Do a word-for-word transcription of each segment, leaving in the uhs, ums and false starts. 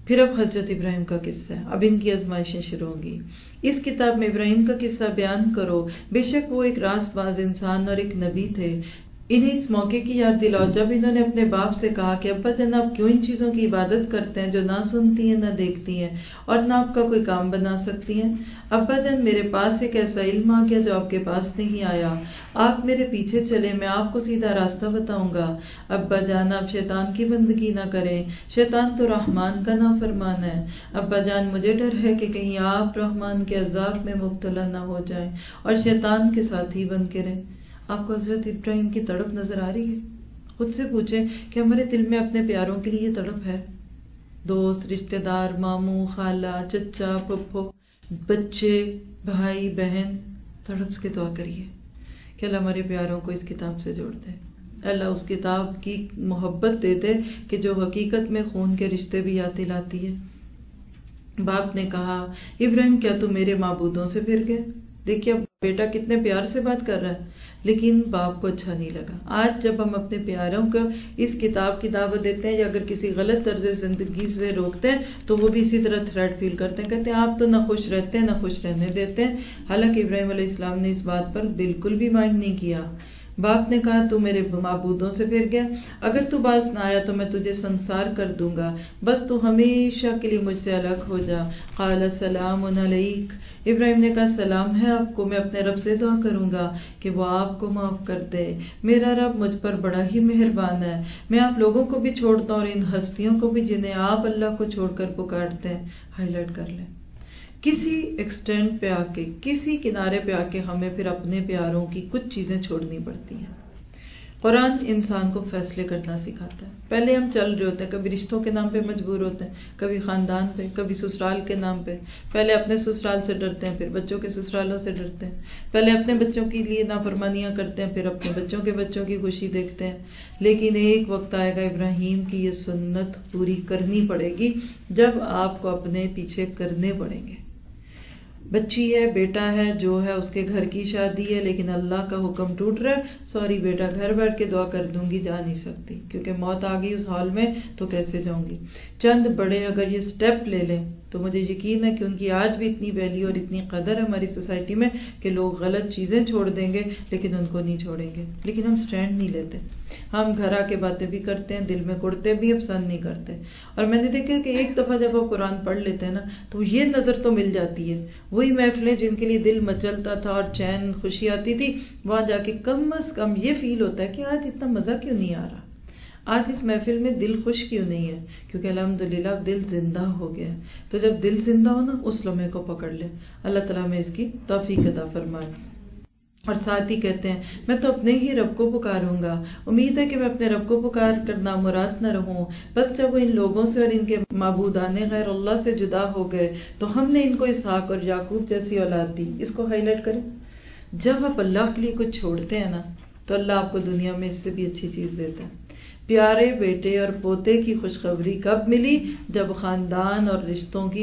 پھر اب حضرت ابراہیم کا قصہ ہے، اب ان کی آزمائشیں شروع ہوں گی. اس کتاب میں ابراہیم کا قصہ بیان کرو، بے شک وہ ایک راست باز انسان اور ایک نبی تھے. انہیں اس موقع کی یاد دلاؤ جب انہوں نے اپنے باپ سے کہا کہ ابا جان آپ کیوں ان چیزوں کی عبادت کرتے ہیں جو نہ سنتی ہیں نہ دیکھتی ہیں اور نہ آپ کا کوئی کام بنا سکتی ہیں. ابا جان میرے پاس ایک ایسا علم آ گیا جو آپ کے پاس نہیں آیا، آپ میرے پیچھے چلے، میں آپ کو سیدھا راستہ بتاؤں گا. ابا جان آپ شیطان کی بندگی نہ کریں، شیطان تو رحمان کا نافرمان ہے. ابا جان مجھے ڈر ہے کہ کہیں آپ رحمان کے عذاب میں مبتلا نہ ہو جائیں اور شیطان کے ساتھی بن کے رہیں. آپ کو حضرت ابراہیم کی تڑپ نظر آ رہی ہے؟ خود سے پوچھیں کہ ہمارے دل میں اپنے پیاروں کے لیے یہ تڑپ ہے؟ دوست، رشتہ دار، ماموں، خالہ، چچا، پھپھو، بچے، بھائی، بہن، تڑپ کے دعا کریے کہ اللہ ہمارے پیاروں کو اس کتاب سے جوڑ دے، اللہ اس کتاب کی محبت دے دے کہ جو حقیقت میں خون کے رشتے بھی یاد دلاتی ہے. باپ نے کہا ابراہیم کیا تم میرے معبودوں سے پھر گئے؟ دیکھیے اب بیٹا کتنے پیار سے بات کر رہا ہے، لیکن باپ کو اچھا نہیں لگا. آج جب ہم اپنے پیاروں کو اس کتاب کی دعوت دیتے ہیں یا اگر کسی غلط طرز زندگی سے روکتے ہیں تو وہ بھی اسی طرح تھریٹ فیل کرتے ہیں، کہتے ہیں آپ تو نہ خوش رہتے ہیں نہ خوش رہنے دیتے ہیں. حالانکہ ابراہیم علیہ السلام نے اس بات پر بالکل بھی مائنڈ نہیں کیا. باپ نے کہا تو میرے معبودوں سے پھر گیا، اگر تو باز نہ آیا تو میں تجھے سنسار کر دوں گا، بس تو ہمیشہ کے لیے مجھ سے الگ ہو جا. قال سلام علیک، ابراہیم نے کہا سلام ہے آپ کو، میں اپنے رب سے دعا کروں گا کہ وہ آپ کو معاف کر دے. میرا رب مجھ پر بڑا ہی مہربان ہے، میں آپ لوگوں کو بھی چھوڑتا ہوں اور ان ہستیوں کو بھی جنہیں آپ اللہ کو چھوڑ کر پکارتے ہیں. ہائی لائٹ کر لیں. کسی ایکسٹینٹ پہ آ کے، کسی کنارے پہ آ کے ہمیں پھر اپنے پیاروں کی کچھ چیزیں چھوڑنی پڑتی ہیں. قرآن انسان کو فیصلے کرنا سکھاتا ہے. پہلے ہم چل رہے ہوتے ہیں، کبھی رشتوں کے نام پہ مجبور ہوتے ہیں، کبھی خاندان پہ، کبھی سسرال کے نام پہ. پہلے اپنے سسرال سے ڈرتے ہیں، پھر بچوں کے سسرالوں سے ڈرتے ہیں. پہلے اپنے بچوں کے لیے نافرمانیاں کرتے ہیں، پھر اپنے بچوں کے بچوں کی خوشی دیکھتے ہیں. لیکن ایک وقت آئے گا ابراہیم کی یہ سنت پوری کرنی پڑے گی جب آپ کو اپنے پیچھے کرنے پڑیں گے. بچی ہے، بیٹا ہے، جو ہے اس کے گھر کی شادی ہے، لیکن اللہ کا حکم ٹوٹ رہا ہے، سوری بیٹا گھر بیٹھ کے دعا کر دوں گی، جا نہیں سکتی کیونکہ موت آ گئی اس حال میں تو کیسے جاؤں گی. چند بڑے اگر یہ سٹیپ لے لیں تو مجھے یقین ہے کہ ان کی آج بھی اتنی ویلیو اور اتنی قدر ہے ہماری سوسائٹی میں کہ لوگ غلط چیزیں چھوڑ دیں گے لیکن ان کو نہیں چھوڑیں گے. لیکن ہم سٹینڈ نہیں لیتے، ہم گھر آ کے باتیں بھی کرتے ہیں، دل میں کڑتے بھی، پسند نہیں کرتے. اور میں نے دیکھا کہ ایک دفعہ جب آپ قرآن پڑھ لیتے ہیں نا تو یہ نظر تو مل جاتی ہے، وہی محفلیں جن کے لیے دل مچلتا تھا اور چین خوشی آتی تھی، وہاں جا کے کم از کم یہ فیل ہوتا ہے کہ آج اتنا مزہ کیوں نہیں آ رہا، آج اس محفل میں دل خوش کیوں نہیں ہے، کیونکہ الحمدللہ دل زندہ ہو گیا. تو جب دل زندہ ہو نا اس لمحے کو پکڑ لے. اللہ تعالیٰ میں اس کی توفیق عطا فرمائے. اور ساتھ ہی کہتے ہیں میں تو اپنے ہی رب کو پکاروں گا، امید ہے کہ میں اپنے رب کو پکار کر نامراد نہ رہوں. بس جب وہ ان لوگوں سے اور ان کے معبودان غیر اللہ سے جدا ہو گئے تو ہم نے ان کو اسحاق اور یعقوب جیسی اولاد دی. اس کو ہائی لائٹ کریں. جب آپ اللہ کے لیے کچھ چھوڑتے ہیں نا تو اللہ آپ کو دنیا میں اس سے بھی اچھی چیز دیتا ہے. پیارے بیٹے اور پوتے کی خوشخبری کب ملی؟ جب خاندان اور رشتوں کی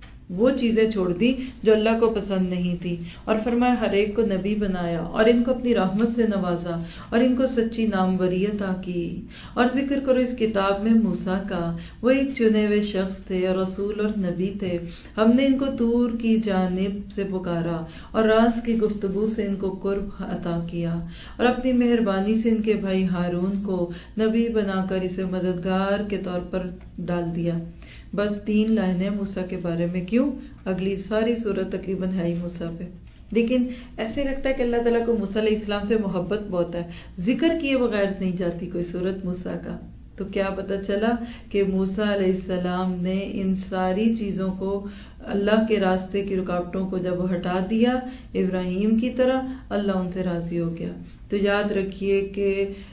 وہ چیزیں چھوڑ دی جو اللہ کو پسند نہیں تھی، اور فرمایا ہر ایک کو نبی بنایا اور ان کو اپنی رحمت سے نوازا اور ان کو سچی ناموری عطا کی. اور ذکر کرو اس کتاب میں موسیٰ کا، وہ ایک چنے ہوئے شخص تھے اور رسول اور نبی تھے. ہم نے ان کو طور کی جانب سے پکارا اور راز کی گفتگو سے ان کو قرب عطا کیا، اور اپنی مہربانی سے ان کے بھائی ہارون کو نبی بنا کر اسے مددگار کے طور پر ڈال دیا. بس تین لائنیں موسیٰ کے بارے میں، کیوں؟ اگلی ساری سورت تقریباً ہے ہی موسیٰ پہ. لیکن ایسے لگتا ہے کہ اللہ تعالیٰ کو موسیٰ علیہ السلام سے محبت بہت ہے، ذکر کیے بغیر نہیں جاتی کوئی سورت موسیٰ کا. تو کیا پتہ چلا کہ موسیٰ علیہ السلام نے ان ساری چیزوں کو، اللہ کے راستے کی رکاوٹوں کو جب ہٹا دیا ابراہیم کی طرح، اللہ ان سے راضی ہو گیا. تو یاد رکھیے کہ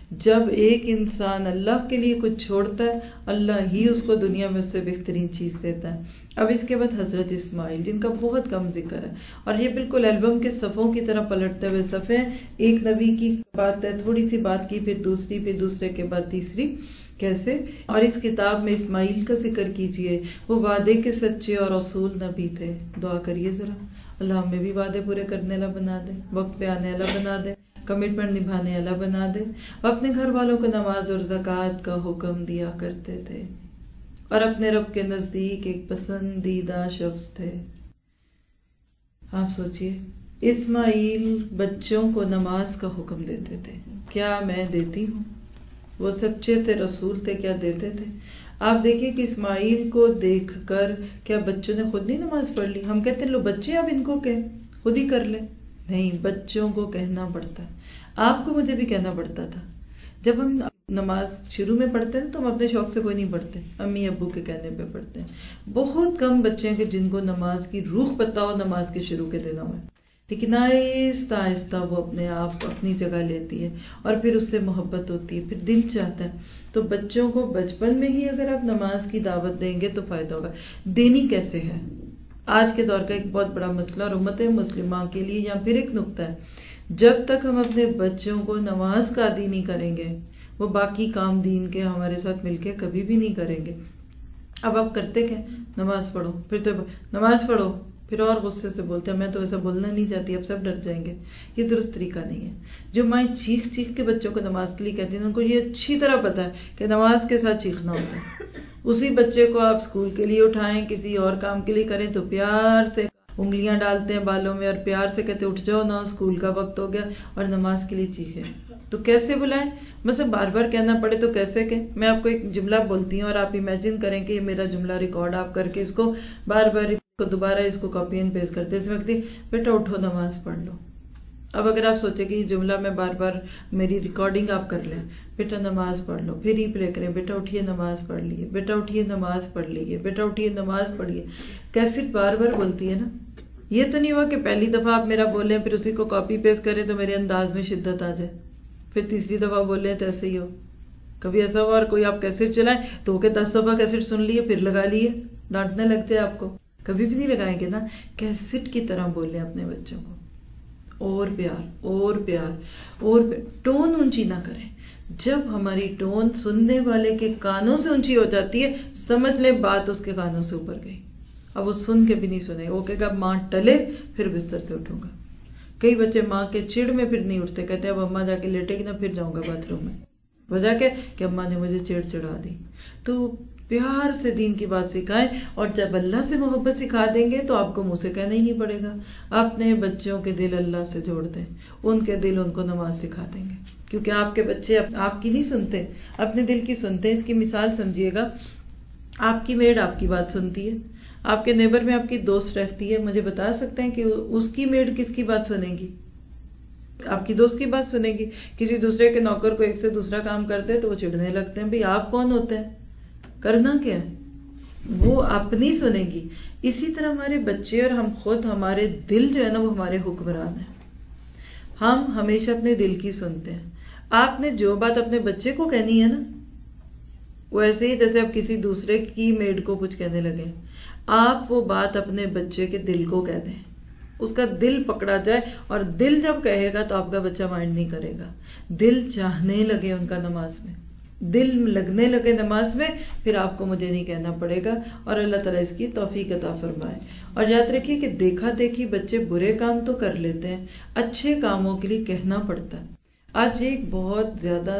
جب ایک انسان اللہ کے لیے کچھ چھوڑتا ہے اللہ ہی اس کو دنیا میں اس سے بہترین چیز دیتا ہے. اب اس کے بعد حضرت اسماعیل جن کا بہت کم ذکر ہے، اور یہ بالکل البم کے صفوں کی طرح پلٹتے ہوئے صفحے، ایک نبی کی بات ہے، تھوڑی سی بات کی، پھر دوسری، پھر دوسرے کے بعد تیسری، کیسے. اور اس کتاب میں اسماعیل کا ذکر کیجئے، وہ وعدے کے سچے اور رسول نبی تھے. دعا کریے ذرا اللہ ہمیں بھی وعدے پورے کرنے والا بنا دے، وقت پہ آنے والا بنا دے، کمٹمنٹ نبھانے والا بنا دے. اپنے گھر والوں کو نماز اور زکوٰۃ کا حکم دیا کرتے تھے. اور اپنے رب کے نزدیک ایک پسندیدہ شخص تھے. آپ سوچئے اسماعیل بچوں کو نماز کا حکم دیتے تھے. کیا میں دیتی ہوں؟ وہ سچے تھے، رسول تھے، کیا دیتے تھے؟ آپ دیکھیں کہ اسماعیل کو دیکھ کر کیا بچوں نے خود نہیں نماز پڑھ لی؟ ہم کہتے ہیں لو بچے اب ان کو کہ خود ہی کر لیں. نہیں، بچوں کو کہنا پڑتا ہے. آپ کو مجھے بھی کہنا پڑتا تھا. جب ہم نماز شروع میں پڑھتے ہیں تو ہم اپنے شوق سے کوئی نہیں پڑھتے، امی ابو کے کہنے پہ پڑھتے ہیں. بہت کم بچے ہیں کہ جن کو نماز کی روح پتہ ہو نماز کے شروع کے دنوں میں، لیکن آہستہ آہستہ وہ اپنے آپ کو اپنی جگہ لیتی ہے اور پھر اس سے محبت ہوتی ہے، پھر دل چاہتا ہے. تو بچوں کو بچپن میں ہی اگر آپ نماز کی دعوت دیں گے تو فائدہ ہوگا. دینی کیسے ہے؟ آج کے دور کا ایک بہت بڑا مسئلہ اور امت مسلمہ کے لیے یہاں پھر ایک نقطہ ہے. جب تک ہم اپنے بچوں کو نماز کا عادی نہیں کریں گے وہ باقی کام دین کے ہمارے ساتھ مل کے کبھی بھی نہیں کریں گے. اب آپ کرتے کیا؟ نماز پڑھو، پھر تو نماز پڑھو، پھر اور غصے سے بولتے ہیں میں تو ایسا بولنا نہیں چاہتی، اب سب ڈر جائیں گے. یہ درست طریقہ نہیں ہے. جو مائیں چیخ چیخ کے بچوں کو نماز کے لیے کہتی ہیں ان کو یہ اچھی طرح پتا ہے کہ نماز کے ساتھ چیخنا ہوتا ہے. اسی بچے کو آپ اسکول کے لیے اٹھائیں، کسی اور کام کے لیے کریں تو پیار سے انگلیاں ڈالتے ہیں بالوں میں اور پیار سے کہتے اٹھ جاؤ نا اسکول کا وقت ہو گیا، اور نماز کے لیے چیخیں. تو کیسے بلائیں؟ مثلا بار بار کہنا پڑے تو کیسے کہ میں آپ کو ایک جملہ بولتی ہوں اور آپ امیجن کریں کہ یہ میرا جملہ ریکارڈ آپ کر کے اس کو بار بار کو دوبارہ اس کو کاپی اینڈ پیسٹ کرتے. اس وقت بیٹا اٹھو نماز پڑھ لو. اب اگر آپ سوچیں کہ یہ جملہ میں بار بار میری ریکارڈنگ آپ کر لیں، بیٹا نماز پڑھ لو، پھر ہی پلے کریں بیٹا اٹھیے نماز پڑھ لیے، بیٹا اٹھیے نماز پڑھ لیے، بیٹا اٹھیے نماز پڑھیے. کیسٹ بار بار بولتی ہے نا. یہ تو نہیں ہوا کہ پہلی دفعہ آپ میرا بولیں پھر اسی کو کاپی پیسٹ کریں تو میرے انداز میں شدت آ جائے، پھر تیسری دفعہ بولیں تو ایسے ہی ہو. کبھی ایسا ہوا اور کوئی آپ کیسٹ چلائیں تو کہ دس دفعہ کیسٹ سن لیے پھر لگا لیے، ڈانٹنے لگ جائے آپ کو. کبھی بھی نہیں لگائیں گے نا. کیسٹ کی طرح بولیں اپنے بچوں کو، اور پیار اور پیار اور پیار. ٹون اونچی نہ کریں. جب ہماری ٹون سننے والے کے کانوں سے اونچی ہو جاتی ہے سمجھ لیں بات اس کے کانوں سے اوپر گئی. اب وہ سن کے بھی نہیں سنے، وہ کہے گا ماں ٹلے پھر بستر سے اٹھوں گا. کئی بچے ماں کے چڑ میں پھر نہیں اٹھتے، کہتے ہیں اب اماں جا کے لیٹے گی نا پھر جاؤں گا باتھ روم میں. وجہ کیا کہ اماں نے مجھے چڑ چڑھا دی. تو پیار سے دین کی بات سکھائیں، اور جب اللہ سے محبت سکھا دیں گے تو آپ کو منہ سے کہنا ہی نہیں پڑے گا. اپنے بچوں کے دل اللہ سے جوڑ دیں، ان کے دل ان کو نماز سکھا دیں گے. کیونکہ آپ کے بچے آپ کی نہیں سنتے، اپنے دل کی سنتے ہیں. اس کی مثال سمجھیے گا، آپ کی میڈ آپ کی بات سنتی ہے، آپ کے نیبر میں آپ کی دوست رہتی ہے. مجھے بتا سکتے ہیں کہ اس کی میڈ کس کی بات سنے گی؟ آپ کی دوست کی بات سنے گی. کسی دوسرے کے نوکر کو ایک سے دوسرا کام کرتے تو وہ چڑھنے لگتے ہیں، بھئی آپ کون ہوتے ہیں، کرنا کیا ہے؟ وہ اپنی سنے گی. اسی طرح ہمارے بچے اور ہم خود، ہمارے دل جو ہے نا وہ ہمارے حکمران ہیں. ہم ہمیشہ اپنے دل کی سنتے ہیں. آپ نے جو بات اپنے بچے کو کہنی ہے نا وہ ایسے ہی جیسے آپ کسی دوسرے کی میڈ کو کچھ کہنے لگے، آپ وہ بات اپنے بچے کے دل کو کہہ دیں، اس کا دل پکڑا جائے. اور دل جب کہے گا تو آپ کا بچہ مائنڈ نہیں کرے گا. دل چاہنے لگے ان کا نماز میں، دل لگنے لگے نماز میں، پھر آپ کو مجھے نہیں کہنا پڑے گا. اور اللہ تعالیٰ اس کی توفیق عطا فرمائے. اور یاد رکھیے کہ دیکھا دیکھی بچے برے کام تو کر لیتے ہیں، اچھے کاموں کے لیے کہنا پڑتا ہے. آج ایک بہت زیادہ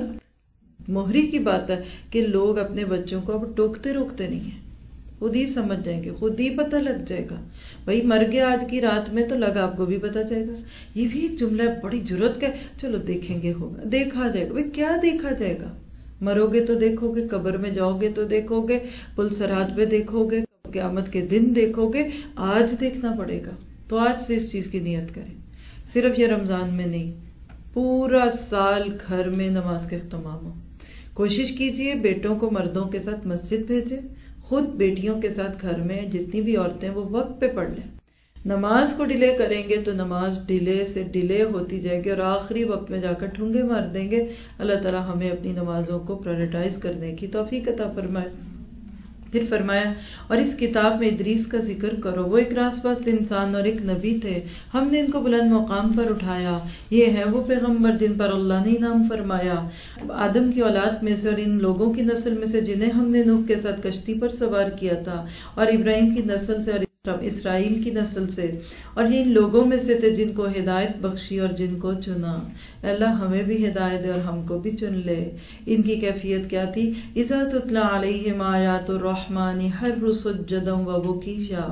سرد مہری کی بات ہے کہ لوگ اپنے بچوں کو اب ٹوکتے روکتے نہیں ہیں. خود ہی سمجھ جائیں گے، خود ہی پتہ لگ جائے گا. بھائی مر گیا آج کی رات میں تو لگا آپ کو بھی پتہ جائے گا. یہ بھی ایک جملہ ہے بڑی جرت کا، چلو دیکھیں گے، ہوگا دیکھا جائے گا. بھائی کیا دیکھا جائے گا؟ مرو گے تو دیکھو گے، قبر میں جاؤ گے تو دیکھو گے، پل صراط پہ دیکھو گے، قیامت کے دن دیکھو گے. آج دیکھنا پڑے گا. تو آج سے اس چیز کی نیت کریں. صرف یہ رمضان میں نہیں، پورا سال گھر میں نماز کا اہتمام ہو. کوشش کیجئے بیٹوں کو مردوں کے ساتھ مسجد بھیجیں، خود بیٹیوں کے ساتھ گھر میں جتنی بھی عورتیں وہ وقت پہ پڑھ لیں. نماز کو ڈیلے کریں گے تو نماز ڈیلے سے ڈیلے ہوتی جائے گی اور آخری وقت میں جا کر ٹھونگے مار دیں گے. اللہ تعالیٰ ہمیں اپنی نمازوں کو پرائرٹائز کرنے کی توفیق عطا فرمائے. پھر فرمایا اور اس کتاب میں ادریس کا ذکر کرو، وہ ایک راست باز انسان اور ایک نبی تھے، ہم نے ان کو بلند مقام پر اٹھایا. یہ ہے وہ پیغمبر جن پر اللہ نے انعام فرمایا، آدم کی اولاد میں سے اور ان لوگوں کی نسل میں سے جنہیں ہم نے نوح کے ساتھ کشتی پر سوار کیا تھا، اور ابراہیم کی نسل سے اور اسرائیل کی نسل سے، اور یہ ان لوگوں میں سے تھے جن کو ہدایت بخشی اور جن کو چنا۔ اللہ ہمیں بھی ہدایت دے اور ہم کو بھی چن لے۔ ان کی کیفیت کیا تھی؟ اذا تتلی علیہم آیات الرحمن خروا سجدا وبکیا۔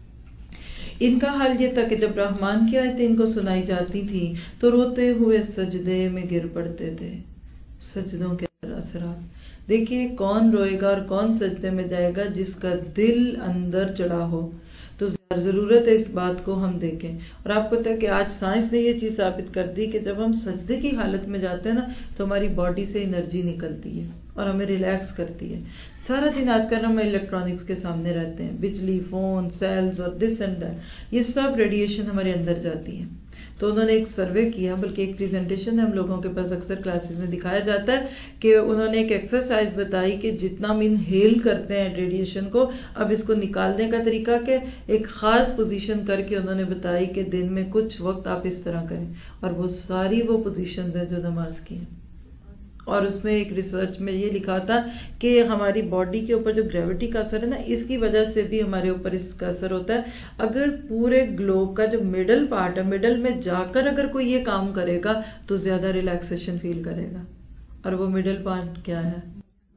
ان کا حال یہ تھا کہ جب رحمان کی آیتیں ان کو سنائی جاتی تھی تو روتے ہوئے سجدے میں گر پڑتے تھے۔ سجدوں کے اثرات دیکھیے، کون روئے گا اور کون سجدے میں جائے گا؟ جس کا دل اندر چڑھا ہو۔ تو ضرورت ہے اس بات کو ہم دیکھیں، اور آپ کو پتہ ہے کہ آج سائنس نے یہ چیز ثابت کر دی کہ جب ہم سجدے کی حالت میں جاتے ہیں نا تو ہماری باڈی سے انرجی نکلتی ہے اور ہمیں ریلیکس کرتی ہے۔ سارا دن آج کل ہم الیکٹرانکس کے سامنے رہتے ہیں، بجلی، فون، سیلز اور دس اینڈ دیٹ، یہ سب ریڈیشن ہمارے اندر جاتی ہے۔ تو انہوں نے ایک سروے کیا، بلکہ ایک پریزنٹیشن ہم لوگوں کے پاس اکثر کلاسز میں دکھایا جاتا ہے کہ انہوں نے ایک ایکسرسائز بتائی کہ جتنا ہم انہیل کرتے ہیں ریڈیشن کو، اب اس کو نکالنے کا طریقہ کہ ایک خاص پوزیشن کر کے انہوں نے بتائی کہ دن میں کچھ وقت آپ اس طرح کریں، اور وہ ساری وہ پوزیشنز ہیں جو نماز کی ہیں۔ اور اس میں ایک ریسرچ میں یہ لکھا تھا کہ ہماری باڈی کے اوپر جو گریوٹی کا اثر ہے نا، اس کی وجہ سے بھی ہمارے اوپر اس کا اثر ہوتا ہے۔ اگر پورے گلوب کا جو مڈل پارٹ ہے، مڈل میں جا کر اگر کوئی یہ کام کرے گا تو زیادہ ریلیکسیشن فیل کرے گا، اور وہ مڈل پارٹ کیا ہے؟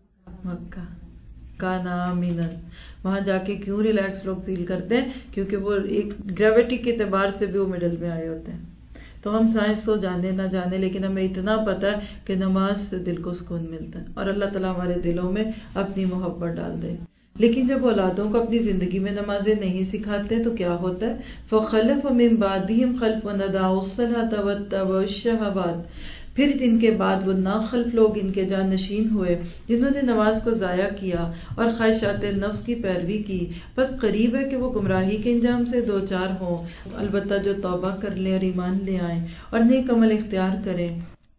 مکہ کانا آمنا۔ وہاں جا کے کیوں ریلیکس لوگ فیل کرتے ہیں؟ کیونکہ وہ ایک گریوٹی کے اعتبار سے بھی وہ مڈل میں آئے ہوتے ہیں۔ تو ہم سائنس تو جانے نہ جانے، لیکن ہمیں اتنا پتا ہے کہ نماز سے دل کو سکون ملتا ہے، اور اللہ تعالیٰ ہمارے دلوں میں اپنی محبت ڈال دے۔ لیکن جب اولادوں کو اپنی زندگی میں نمازیں نہیں سکھاتے تو کیا ہوتا ہے؟ فَخَلَفَ مِن بَعْدِهِمْ خَلْفٌ أَضَاعُوا الصَّلَاةَ وَاتَّبَعُوا الشَّهَوَاتِ۔ پھر ان کے بعد وہ ناخلف لوگ ان کے جانشین ہوئے جنہوں نے نماز کو ضائع کیا اور خواہشات نفس کی پیروی کی۔ بس قریب ہے کہ وہ گمراہی کے انجام سے دو چار ہوں، البتہ جو توبہ کر لیں اور ایمان لے آئیں اور نیک عمل اختیار کریں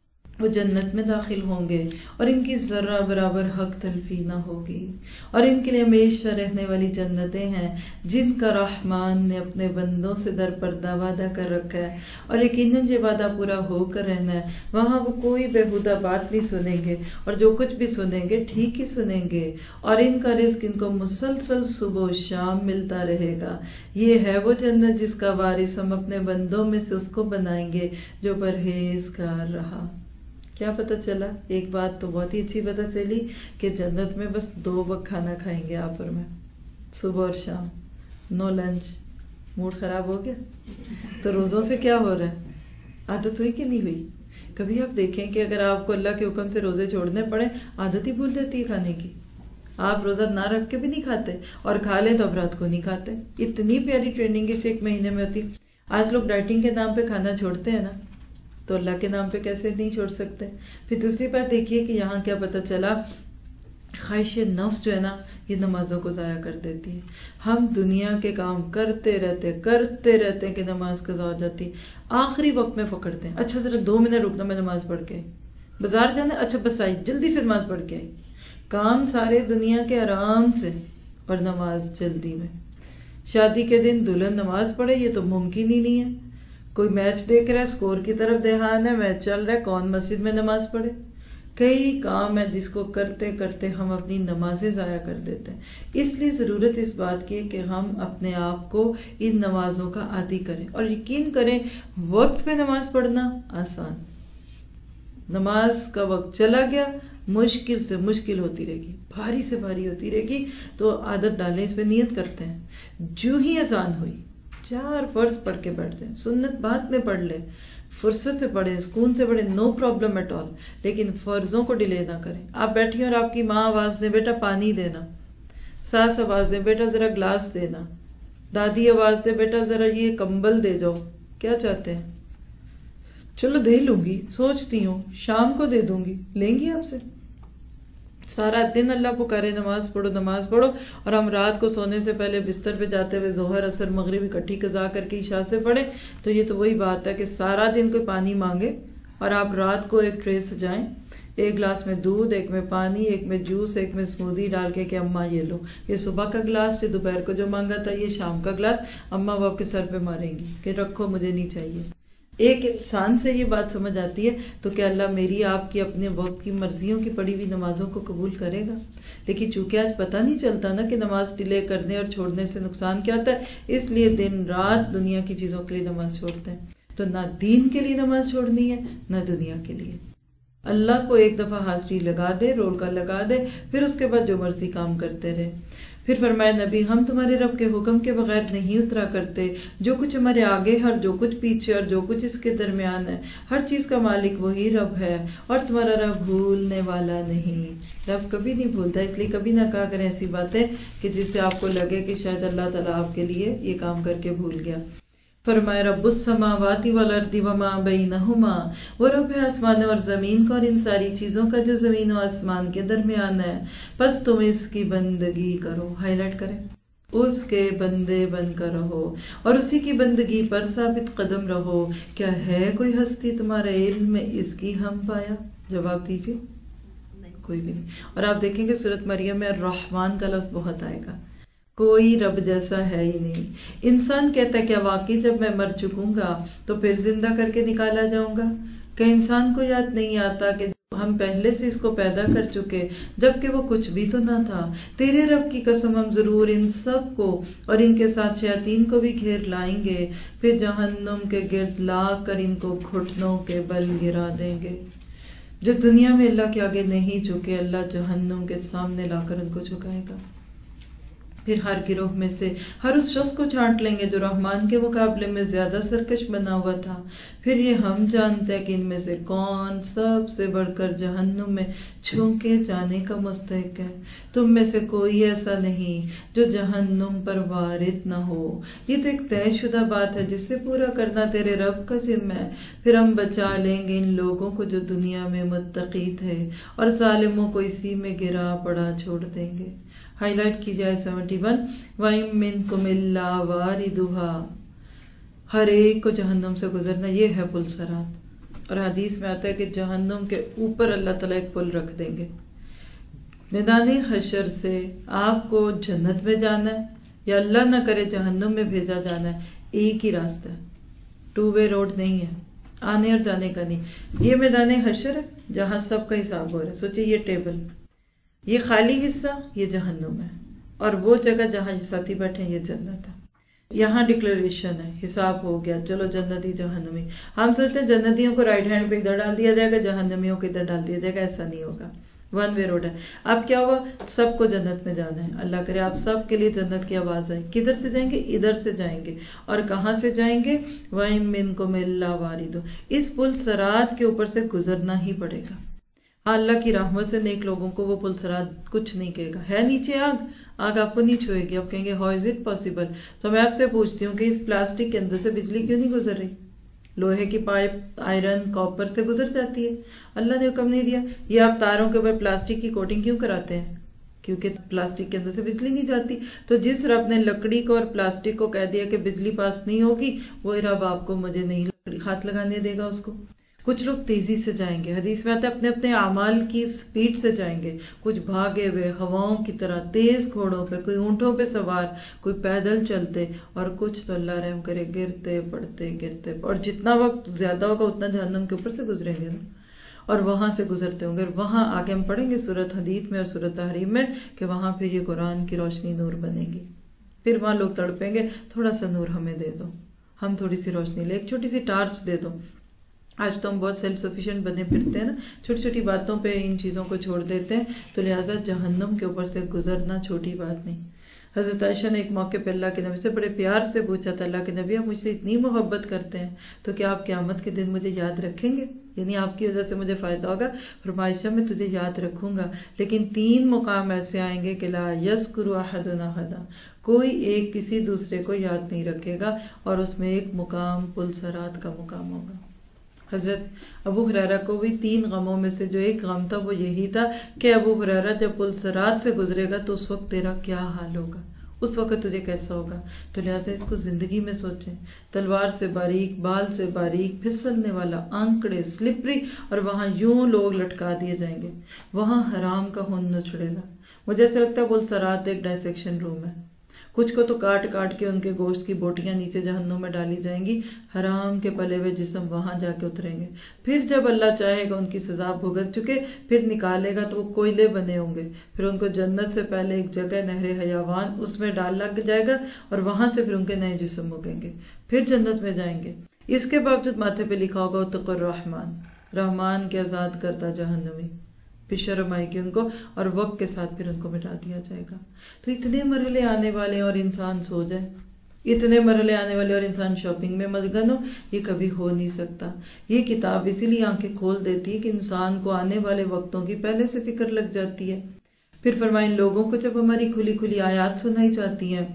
وہ جنت میں داخل ہوں گے، اور ان کی ذرہ برابر حق تلفی نہ ہوگی، اور ان کے لیے ہمیشہ رہنے والی جنتیں ہیں جن کا رحمان نے اپنے بندوں سے در پردہ وعدہ کر رکھا ہے، اور یقیناً یہ وعدہ پورا ہو کر رہنا ہے۔ وہاں وہ کوئی بےہودہ بات نہیں سنیں گے، اور جو کچھ بھی سنیں گے ٹھیک ہی سنیں گے، اور ان کا رزق ان کو مسلسل صبح و شام ملتا رہے گا۔ یہ ہے وہ جنت جس کا وارث ہم اپنے بندوں میں سے اس کو بنائیں گے جو پرہیزگار رہا۔ کیا پتہ چلا؟ ایک بات تو بہت ہی اچھی پتہ چلی کہ جنت میں بس دو وقت کھانا کھائیں گے آپ اور میں، صبح اور شام، نو لنچ۔ موڈ خراب ہو گیا تو روزوں سے کیا ہو رہا ہے؟ عادت ہوئی کہ نہیں ہوئی؟ کبھی آپ دیکھیں کہ اگر آپ کو اللہ کے حکم سے روزے چھوڑنے پڑے، عادت ہی بھول جاتی ہے کھانے کی۔ آپ روزہ نہ رکھ کے بھی نہیں کھاتے، اور کھا لیں تو اب رات کو نہیں کھاتے۔ اتنی پیاری ٹریننگ اس ایک مہینے میں ہوتی۔ آج لوگ ڈائٹنگ کے نام پہ کھانا چھوڑتے ہیں نا، تو اللہ کے نام پہ کیسے نہیں چھوڑ سکتے؟ پھر دوسری بات دیکھیے کہ یہاں کیا پتہ چلا، خواہش نفس جو ہے نا یہ نمازوں کو ضائع کر دیتی ہے۔ ہم دنیا کے کام کرتے رہتے کرتے رہتے ہیں کہ نماز قضا ہو جاتی، آخری وقت میں پکڑتے ہیں، اچھا ذرا دو منٹ رکنا میں نماز پڑھ کے آئی، بازار جانا، اچھا بس آئی، جلدی سے نماز پڑھ کے آئی۔ کام سارے دنیا کے آرام سے اور نماز جلدی میں۔ شادی کے دن دلہن نماز پڑھے یہ تو ممکن ہی نہیں ہے۔ کوئی میچ دیکھ رہا ہے، سکور کی طرف دھیان ہے، میچ چل رہا ہے، کون مسجد میں نماز پڑھے؟ کئی کام ہے جس کو کرتے کرتے ہم اپنی نمازیں ضائع کر دیتے ہیں۔ اس لیے ضرورت اس بات کی کہ ہم اپنے آپ کو ان نمازوں کا عادی کریں، اور یقین کریں وقت پہ نماز پڑھنا آسان۔ نماز کا وقت چلا گیا، مشکل سے مشکل ہوتی رہے گی، بھاری سے بھاری ہوتی رہے گی، تو عادت ڈالیں، اس پہ نیت کرتے ہیں۔ جو ہی اذان ہوئی چار فرض پڑھ کے بیٹھ جائیں، سنت بعد میں پڑھ لیں، فرصت سے پڑھیں، سکون سے پڑھیں، نو پرابلم ایٹ آل، لیکن فرضوں کو ڈیلے نہ کریں۔ آپ بیٹھی اور آپ کی ماں آواز دے بیٹا پانی دینا، ساس آواز دے بیٹا ذرا گلاس دینا، دادی آواز دے بیٹا ذرا یہ کمبل دے جاؤ، کیا چاہتے ہیں؟ چلو دے لوں گی، سوچتی ہوں شام کو دے دوں گی، لیں گی آپ سے؟ سارا دن اللہ پکارے نماز پڑھو نماز پڑھو، اور ہم رات کو سونے سے پہلے بستر پہ جاتے ہوئے ظہر اثر مغرب اکٹھی قضا کر کے عشاء سے پڑھیں، تو یہ تو وہی بات ہے کہ سارا دن کوئی پانی مانگے اور آپ رات کو ایک ٹرے سجائیں، ایک گلاس میں دودھ، ایک میں پانی، ایک میں جوس، ایک میں اسمودی ڈال کے کہ اماں یہ لو، یہ صبح کا گلاس، یہ دوپہر کو جو مانگا تھا، یہ شام کا گلاس، اماں وہ آپ کے سر پہ ماریں گی کہ رکھو مجھے نہیں چاہیے۔ ایک انسان سے یہ بات سمجھ آتی ہے تو کیا اللہ میری آپ کی اپنے وقت کی مرضیوں کی پڑھی ہوئی نمازوں کو قبول کرے گا؟ لیکن چونکہ آج پتہ نہیں چلتا نا کہ نماز ڈیلے کرنے اور چھوڑنے سے نقصان کیا ہوتا ہے، اس لیے دن رات دنیا کی چیزوں کے لیے نماز چھوڑتے ہیں. تو نہ دین کے لیے نماز چھوڑنی ہے نہ دنیا کے لیے. اللہ کو ایک دفعہ حاضری لگا دے، رول کا لگا دے، پھر اس کے بعد جو مرضی کام کرتے رہے. پھر فرمایا نبی ہم تمہارے رب کے حکم کے بغیر نہیں اترا کرتے، جو کچھ ہمارے آگے اور جو کچھ پیچھے اور جو کچھ اس کے درمیان ہے، ہر چیز کا مالک وہی رب ہے اور تمہارا رب بھولنے والا نہیں. رب کبھی نہیں بھولتا، اس لیے کبھی نہ کہا کریں ایسی باتیں کہ جس سے آپ کو لگے کہ شاید اللہ تعالیٰ آپ کے لیے یہ کام کر کے بھول گیا. فرمایا رب السماوات والارض وما بینہما، وہ رب ہے آسمانوں اور زمین کا اور ان ساری چیزوں کا جو زمین و آسمان کے درمیان ہے. پس تم اس کی بندگی کرو، ہائی لائٹ کریں، اس کے بندے بن کر رہو اور اسی کی بندگی پر ثابت قدم رہو. کیا ہے کوئی ہستی تمہارے علم میں اس کی ہم پایا؟ جواب دیجیے، کوئی بھی نہیں. اور آپ دیکھیں گے سورۃ مریم میں الرحمن کا لفظ بہت آئے گا، کوئی رب جیسا ہے ہی نہیں. انسان کہتا ہے کیا واقعی جب میں مر چکوں گا تو پھر زندہ کر کے نکالا جاؤں گا؟ کہ انسان کو یاد نہیں آتا کہ ہم پہلے سے اس کو پیدا کر چکے جبکہ وہ کچھ بھی تو نہ تھا. تیرے رب کی قسم ہم ضرور ان سب کو اور ان کے ساتھ شیاطین کو بھی گھیر لائیں گے، پھر جہنم کے گرد لا کر ان کو گھٹنوں کے بل گرا دیں گے. جو دنیا میں اللہ کے آگے نہیں جھکے، اللہ جہنم کے سامنے لا کر ان کو جھکائے گا. پھر ہر گروہ میں سے ہر اس شخص کو چھانٹ لیں گے جو رحمان کے مقابلے میں زیادہ سرکش بنا ہوا تھا. پھر یہ ہم جانتے ہیں کہ ان میں سے کون سب سے بڑھ کر جہنم میں چھونکے جانے کا مستحق ہے. تم میں سے کوئی ایسا نہیں جو جہنم پر وارد نہ ہو. یہ تو ایک طے شدہ بات ہے جس سے پورا کرنا تیرے رب کا ذمہ ہے. پھر ہم بچا لیں گے ان لوگوں کو جو دنیا میں متقی تھے اور ظالموں کو اسی میں گرا پڑا چھوڑ دیں گے. ہائی لائٹ کی جائے سیونٹی ون، وَإِن مِّنكُمْ إِلَّا وَارِدُهَا، ہر ایک کو جہنم سے گزرنا، یہ ہے پل صراط. اور حدیث میں آتا ہے کہ جہنم کے اوپر اللہ تعالیٰ ایک پل رکھ دیں گے. میدان حشر سے آپ کو جنت میں جانا ہے یا اللہ نہ کرے جہنم میں بھیجا جانا ہے، ایک ہی راستہ ہے، ٹو وے روڈ نہیں ہے، آنے اور جانے کا نہیں. یہ میدان حشر ہے جہاں سب کا حساب ہو رہا ہے. سوچئے یہ ٹیبل، یہ خالی حصہ یہ جہنم ہے، اور وہ جگہ جہاں یہ ساتھی بیٹھے ہیں یہ جنت ہے. یہاں ڈکلیریشن ہے، حساب ہو گیا، چلو جنتی جہنمی. ہم سوچتے ہیں جنتیوں کو رائٹ ہینڈ پہ ادھر ڈال دیا جائے گا، جہنمیوں کو ادھر ڈال دیا جائے گا. ایسا نہیں ہوگا، ون وے روڈ ہے. اب کیا ہوا، سب کو جنت میں جانا ہے. اللہ کرے آپ سب کے لیے جنت کی آواز آئے. کدھر سے جائیں گے؟ ادھر سے جائیں گے. اور کہاں سے جائیں گے؟ وَإِن مِّنكُمْ إِلَّا وَارِدُهَا، اس پل صراط کے اوپر سے گزرنا ہی پڑے گا. اللہ کی رحمت سے نیک لوگوں کو وہ پل صراط کچھ نہیں کہے گا. ہے نیچے آگ، آگ آپ کو نہیں چھوئے گی. آپ کہیں گے ہاؤ از اٹ پاسبل؟ تو میں آپ سے پوچھتی ہوں کہ اس پلاسٹک کے اندر سے بجلی کیوں نہیں گزر رہی؟ لوہے کی پائپ آئرن کاپر سے گزر جاتی ہے. اللہ نے حکم نہیں دیا. یہ آپ تاروں کے اوپر پلاسٹک کی کوٹنگ کیوں کراتے ہیں؟ کیونکہ پلاسٹک کے اندر سے بجلی نہیں جاتی. تو جس رب نے لکڑی کو اور پلاسٹک کو کہہ دیا کہ بجلی پاس نہیں ہوگی، وہی رب آپ کو مجھے نہیں ہاتھ لگانے دے گا اس کو. کچھ لوگ تیزی سے جائیں گے، حدیث میں آتا ہے اپنے اپنے اعمال کی سپیڈ سے جائیں گے. کچھ بھاگے ہوئے ہواؤں کی طرح تیز گھوڑوں پہ، کوئی اونٹوں پہ سوار، کوئی پیدل چلتے، اور کچھ تو اللہ رحم کرے گرتے پڑتے گرتے، اور جتنا وقت زیادہ ہوگا اتنا جہنم کے اوپر سے گزریں گے نا، اور وہاں سے گزرتے ہوں گے. اور وہاں آگے ہم پڑھیں گے سورۃ حدید میں اور سورۃ تحریم میں کہ وہاں پھر یہ قرآن کی روشنی نور بنے گی. پھر وہاں لوگ تڑپیں گے تھوڑا سا نور ہمیں دے دو، ہم تھوڑی سی روشنی لے، ایک چھوٹی سی ٹارچ دے دو. آج تو ہم بہت سیلف سفیشینٹ بنے پھرتے ہیں نا، چھوٹی چھوٹی باتوں پہ ان چیزوں کو چھوڑ دیتے ہیں. تو لہٰذا جہنم کے اوپر سے گزرنا چھوٹی بات نہیں. حضرت عائشہ نے ایک موقع پہ اللہ کے نبی سے بڑے پیار سے پوچھا تھا، اللہ کے نبی آپ مجھ سے اتنی محبت کرتے ہیں تو کیا آپ قیامت کے دن مجھے یاد رکھیں گے؟ یعنی آپ کی وجہ سے مجھے فائدہ ہوگا. فرمایا عائشہ میں تجھے یاد رکھوں گا، لیکن تین مقام ایسے آئیں گے کہ لا یذکر احد احدا، کوئی ایک کسی دوسرے کو یاد نہیں رکھے گا، اور اس میں ایک مقام پل صراط کا مقام ہوگا. حضرت ابو ہریرہ کو بھی تین غموں میں سے جو ایک غم تھا وہ یہی تھا کہ ابو ہریرہ جب پل صراط سے گزرے گا تو اس وقت تیرا کیا حال ہوگا، اس وقت تجھے کیسا ہوگا. تو لہٰذا اس کو زندگی میں سوچیں. تلوار سے باریک، بال سے باریک، پھسلنے والا، آنکڑے، سلپری، اور وہاں یوں لوگ لٹکا دیے جائیں گے. وہاں حرام کا خون اچھڑے گا. مجھے ایسا لگتا ہے پل صراط ایک ڈائسیکشن روم ہے. کچھ کو تو کاٹ کاٹ کے ان کے گوشت کی بوٹیاں نیچے جہنم میں ڈالی جائیں گی، حرام کے پلے ہوئے جسم وہاں جا کے اتریں گے. پھر جب اللہ چاہے گا ان کی سزا بھگت چکے، پھر نکالے گا تو وہ کوئلے بنے ہوں گے. پھر ان کو جنت سے پہلے ایک جگہ نہر حیوان، اس میں ڈال لگ جائے گا اور وہاں سے پھر ان کے نئے جسم اگیں گے، پھر جنت میں جائیں گے. اس کے باوجود ماتھے پہ لکھا ہوگا اتق الرحمن، رحمان کے آزاد کردہ جہنمی. پھر شرم آئے گی ان کو اور وقت کے ساتھ پھر ان کو مٹا دیا جائے گا. تو اتنے مرحلے آنے والے اور انسان سو جائے، اتنے مرحلے آنے والے اور انسان شاپنگ میں مشغول ہو، یہ کبھی ہو نہیں سکتا. یہ کتاب اسی لیے آنکھیں کھول دیتی ہے کہ انسان کو آنے والے وقتوں کی پہلے سے فکر لگ جاتی ہے. پھر فرمائیں لوگوں کو جب ہماری کھلی کھلی آیات سنائی جاتی ہیں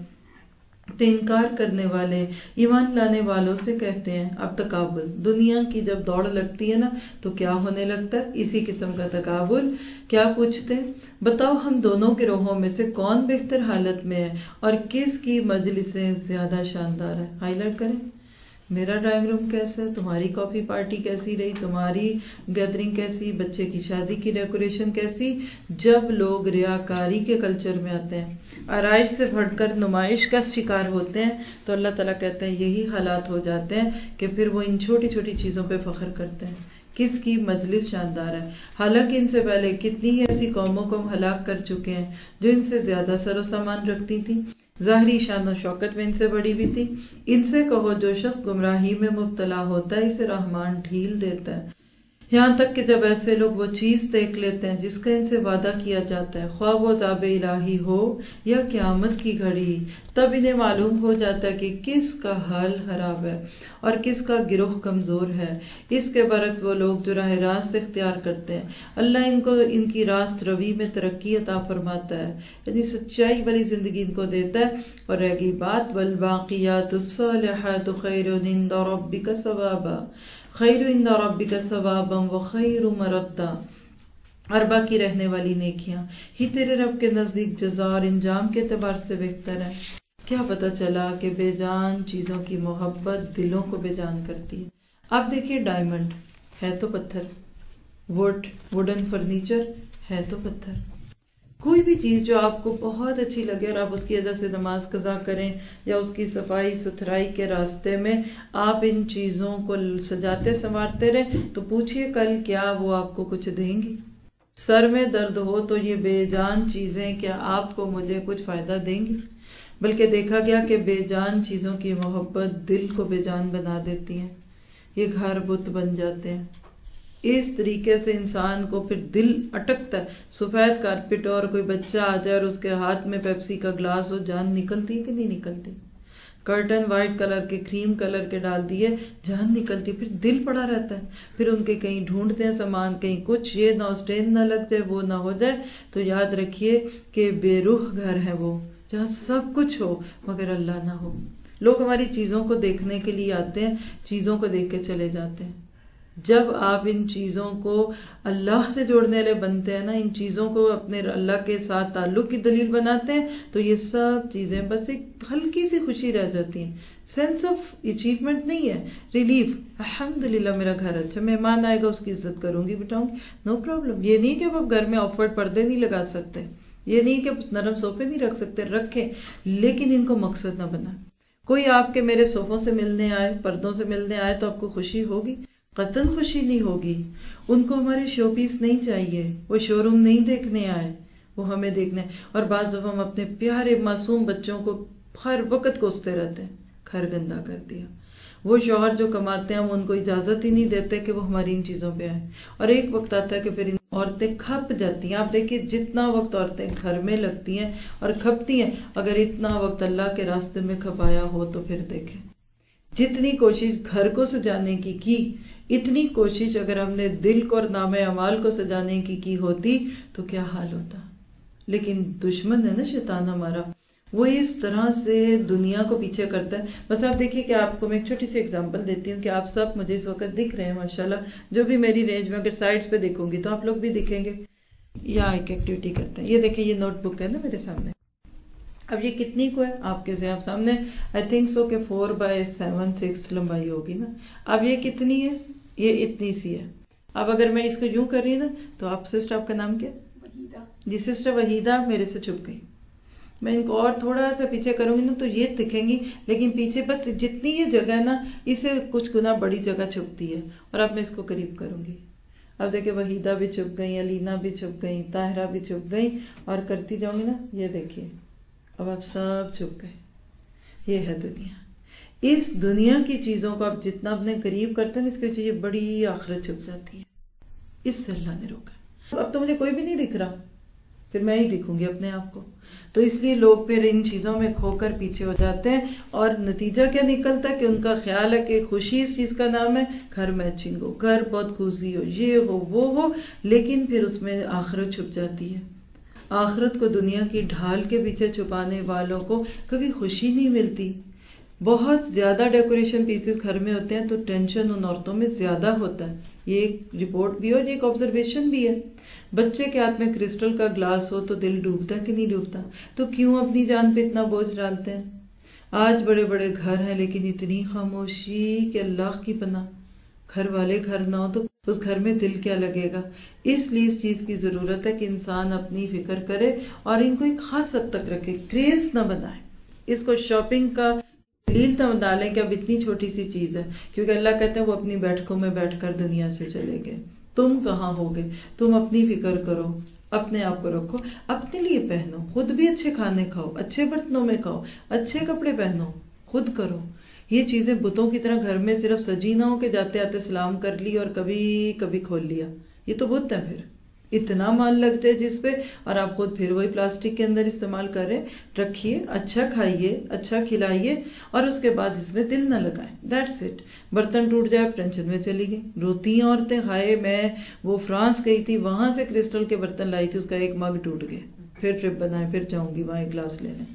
تو انکار کرنے والے ایمان لانے والوں سے کہتے ہیں اب تقابل، دنیا کی جب دوڑ لگتی ہے نا تو کیا ہونے لگتا ہے؟ اسی قسم کا تقابل. کیا پوچھتے؟ بتاؤ ہم دونوں گروہوں میں سے کون بہتر حالت میں ہے اور کس کی مجلسیں زیادہ شاندار ہے. ہائی لائٹ کریں، میرا ڈرائنگ روم کیسا ہے، تمہاری کافی پارٹی کیسی رہی، تمہاری گیدرنگ کیسی، بچے کی شادی کی ڈیکوریشن کیسی. جب لوگ ریاکاری کے کلچر میں آتے ہیں، آرائش سے بڑھ کر نمائش کا شکار ہوتے ہیں، تو اللہ تعالیٰ کہتے ہیں یہی حالات ہو جاتے ہیں کہ پھر وہ ان چھوٹی چھوٹی چیزوں پہ فخر کرتے ہیں. کس کی مجلس شاندار ہے. حالانکہ ان سے پہلے کتنی ہی ایسی قوموں کو ہم ہلاک کر چکے ہیں جو ان سے زیادہ سر و سامان رکھتی تھی، ظاہری شان و شوکت میں ان سے بڑی بھی تھی. ان سے کہو جو شخص گمراہی میں مبتلا ہوتا ہے اسے رحمان ڈھیل دیتا ہے. یہاں تک کہ جب ایسے لوگ وہ چیز دیکھ لیتے ہیں جس کا ان سے وعدہ کیا جاتا ہے، خواہ وہ عذاب الہی ہو یا قیامت کی گھڑی، تب انہیں معلوم ہو جاتا ہے کہ کس کا حال خراب ہے اور کس کا گروہ کمزور ہے. اس کے برعکس وہ لوگ جو راہ راست اختیار کرتے ہیں، اللہ ان کو ان کی راست روی میں ترقی عطا فرماتا ہے، یعنی سچائی والی زندگی ان کو دیتا ہے. اور رہ گئی بات والباقیات الصالحات خیر عند ربک ثوابا خیر عند ربک ثوابا وخیر مردا، اور باقی رہنے والی نیکیاں ہی تیرے رب کے نزدیک جزا اور انجام کے اعتبار سے بہتر ہے. کیا پتہ چلا کہ بے جان چیزوں کی محبت دلوں کو بے جان کرتی ہے. آپ دیکھیے ڈائمنڈ ہے تو پتھر، ووڈ ووڈن فرنیچر ہے تو پتھر. کوئی بھی چیز جو آپ کو بہت اچھی لگے اور آپ اس کی وجہ سے نماز قضا کریں یا اس کی صفائی ستھرائی کے راستے میں آپ ان چیزوں کو سجاتے سنوارتے رہیں تو پوچھئے کل کیا وہ آپ کو کچھ دیں گی؟ سر میں درد ہو تو یہ بے جان چیزیں کیا آپ کو مجھے کچھ فائدہ دیں گی؟ بلکہ دیکھا گیا کہ بے جان چیزوں کی محبت دل کو بے جان بنا دیتی ہیں، یہ گھر بت بن جاتے ہیں. اس طریقے سے انسان کو پھر دل اٹکتا ہے. سفید کارپٹ اور کوئی بچہ آ جائے اور اس کے ہاتھ میں پیپسی کا گلاس ہو، جان نکلتی کہ نہیں نکلتی؟ کرٹن وائٹ کلر کے کریم کلر کے ڈال دیے، جان نکلتی. پھر دل پڑا رہتا ہے، پھر ان کے کہیں ڈھونڈتے ہیں سامان، کہیں کچھ یہ نہ اسٹین نہ لگ جائے، وہ نہ ہو جائے. تو یاد رکھیے کہ بے روح گھر ہے وہ جہاں سب کچھ ہو مگر اللہ نہ ہو. لوگ ہماری چیزوں کو دیکھنے کے لیے آتے ہیں، چیزوں کو دیکھ کے چلے جاتے ہیں. جب آپ ان چیزوں کو اللہ سے جوڑنے والے بنتے ہیں نا، ان چیزوں کو اپنے اللہ کے ساتھ تعلق کی دلیل بناتے ہیں، تو یہ سب چیزیں بس ایک ہلکی سی خوشی رہ جاتی ہیں. سینس آف اچیومنٹ نہیں ہے، ریلیف. الحمدللہ میرا گھر اچھا، مہمان آئے گا اس کی عزت کروں گی بٹھاؤں گی، نو پرابلم. یہ نہیں کہ آپ گھر میں آفورڈ پردے نہیں لگا سکتے، یہ نہیں کہ نرم صوفے نہیں رکھ سکتے، رکھیں، لیکن ان کو مقصد نہ بنائیں. کوئی آپ کے میرے صوفوں سے ملنے آئے، پردوں سے ملنے آئے تو آپ کو خوشی ہوگی؟ قطعاً خوشی نہیں ہوگی. ان کو ہمارے شو پیس نہیں چاہیے، وہ شو روم نہیں دیکھنے آئے، وہ ہمیں دیکھنے. اور بعض دفعہ ہم اپنے پیارے معصوم بچوں کو ہر وقت کوستے رہتے ہیں، گھر گندا کر دیا. وہ شوہر جو کماتے ہیں ہم ان کو اجازت ہی نہیں دیتے کہ وہ ہماری ان چیزوں پہ آئیں. اور ایک وقت آتا ہے کہ پھر عورتیں کھپ جاتی ہیں. آپ دیکھیے جتنا وقت عورتیں گھر میں لگتی ہیں اور کھپتی ہیں، اگر اتنا وقت اللہ کے راستے میں کھپایا ہو تو پھر دیکھیں. جتنی کوشش گھر کو سجانے کی کی، اتنی کوشش اگر ہم نے دل کو اور نام اعمال کو سجانے کی کی ہوتی تو کیا حال ہوتا. لیکن دشمن ہے نا شیطان ہمارا، وہ اس طرح سے دنیا کو پیچھے کرتا ہے. بس آپ دیکھیے کہ آپ کو میں ایک چھوٹی سی ایگزامپل دیتی ہوں کہ آپ سب مجھے اس وقت دکھ رہے ہیں ماشاءاللہ، جو بھی میری رینج میں، اگر سائڈز پہ دیکھوں گی تو آپ لوگ بھی دکھیں گے. یا ایک ایکٹیویٹی کرتے ہیں. یہ دیکھیں، یہ نوٹ بک ہے نا میرے سامنے. اب یہ کتنی کو ہے آپ کے آپ سامنے؟ آئی تھنک سو کہ فور بائی سیون سکس لمبائی ہوگی نا. اب یہ کتنی ہے؟ یہ اتنی سی ہے. اب اگر میں اس کو یوں کر رہی ہوں نا تو آپ سسٹر، آپ کا نام کیا؟ وحیدہ. جی سسٹر وحیدہ میرے سے چھپ گئی. میں ان کو اور تھوڑا سا پیچھے کروں گی نا تو یہ دکھیں گی، لیکن پیچھے بس جتنی یہ جگہ ہے نا اسے کچھ گنا بڑی جگہ چھپتی ہے، اور اب میں اس کو قریب کروں گی. اب دیکھیں وحیدہ بھی چھپ گئی، علینا بھی چھپ گئی، طاہرہ بھی چھپ گئی، اور کرتی جاؤں گی نا، یہ دیکھیے اب آپ سب چھپ گئے. یہ ہے دنیا. اس دنیا کی چیزوں کو آپ جتنا اپنے قریب کرتے ہیں اس کے پیچھے یہ بڑی آخرت چھپ جاتی ہے. اس سے اللہ نے روکا. اب تو مجھے کوئی بھی نہیں دکھ رہا، پھر میں ہی دکھوں گی اپنے آپ کو. تو اس لیے لوگ پھر ان چیزوں میں کھو کر پیچھے ہو جاتے ہیں، اور نتیجہ کیا نکلتا ہے کہ ان کا خیال ہے کہ خوشی اس چیز کا نام ہے گھر میچنگ ہو، گھر بہت خوشی ہو، یہ ہو وہ ہو، لیکن پھر اس میں آخرت چھپ جاتی ہے. آخرت کو دنیا کی ڈھال کے پیچھے چھپانے والوں کو کبھی خوشی نہیں ملتی. بہت زیادہ ڈیکوریشن پیسز گھر میں ہوتے ہیں تو ٹینشن ان عورتوں میں زیادہ ہوتا ہے. یہ ایک رپورٹ بھی ہے اور یہ ایک آبزرویشن بھی ہے. بچے کے ہاتھ میں کرسٹل کا گلاس ہو تو دل ڈوبتا ہے کہ نہیں ڈوبتا؟ تو کیوں اپنی جان پہ اتنا بوجھ ڈالتے ہیں؟ آج بڑے بڑے گھر ہیں لیکن اتنی خاموشی کہ اللہ کی پناہ. گھر والے گھر نہ ہو تو اس گھر میں دل کیا لگے گا؟ اس لیے اس چیز کی ضرورت ہے کہ انسان اپنی فکر کرے اور ان کو ایک خاص حد تک رکھے، کریز نہ بنائے. اس کو شاپنگ کا دلیل نہ ڈالیں کہ اب اتنی چھوٹی سی چیز ہے، کیونکہ اللہ کہتے ہیں وہ اپنی بیٹھکوں میں بیٹھ کر دنیا سے چلے گئے. تم کہاں ہوگے؟ تم اپنی فکر کرو، اپنے آپ کو رکھو، اپنے لیے پہنو، خود بھی اچھے کھانے کھاؤ، اچھے برتنوں میں کھاؤ، اچھے کپڑے پہنو، خود کرو. یہ چیزیں بتوں کی طرح گھر میں صرف سجی نہ ہو کہ جاتے آتے سلام کر لی اور کبھی کبھی کھول لیا. یہ تو بت ہے، پھر اتنا مال لگ جائے جس پہ، اور آپ خود پھر وہی پلاسٹک کے اندر استعمال کریں. رکھیے، اچھا کھائیے، اچھا کھلائیے، اور اس کے بعد اس میں دل نہ لگائیں. That's it. برتن ٹوٹ جائے ٹینشن میں چلی گئی، روتی ہیں عورتیں، ہائے میں وہ فرانس گئی تھی وہاں سے کرسٹل کے برتن لائی تھی، اس کا ایک مگ ٹوٹ گیا، پھر ٹرپ بنائے، پھر جاؤں گی وہاں ایک گلاس لینے.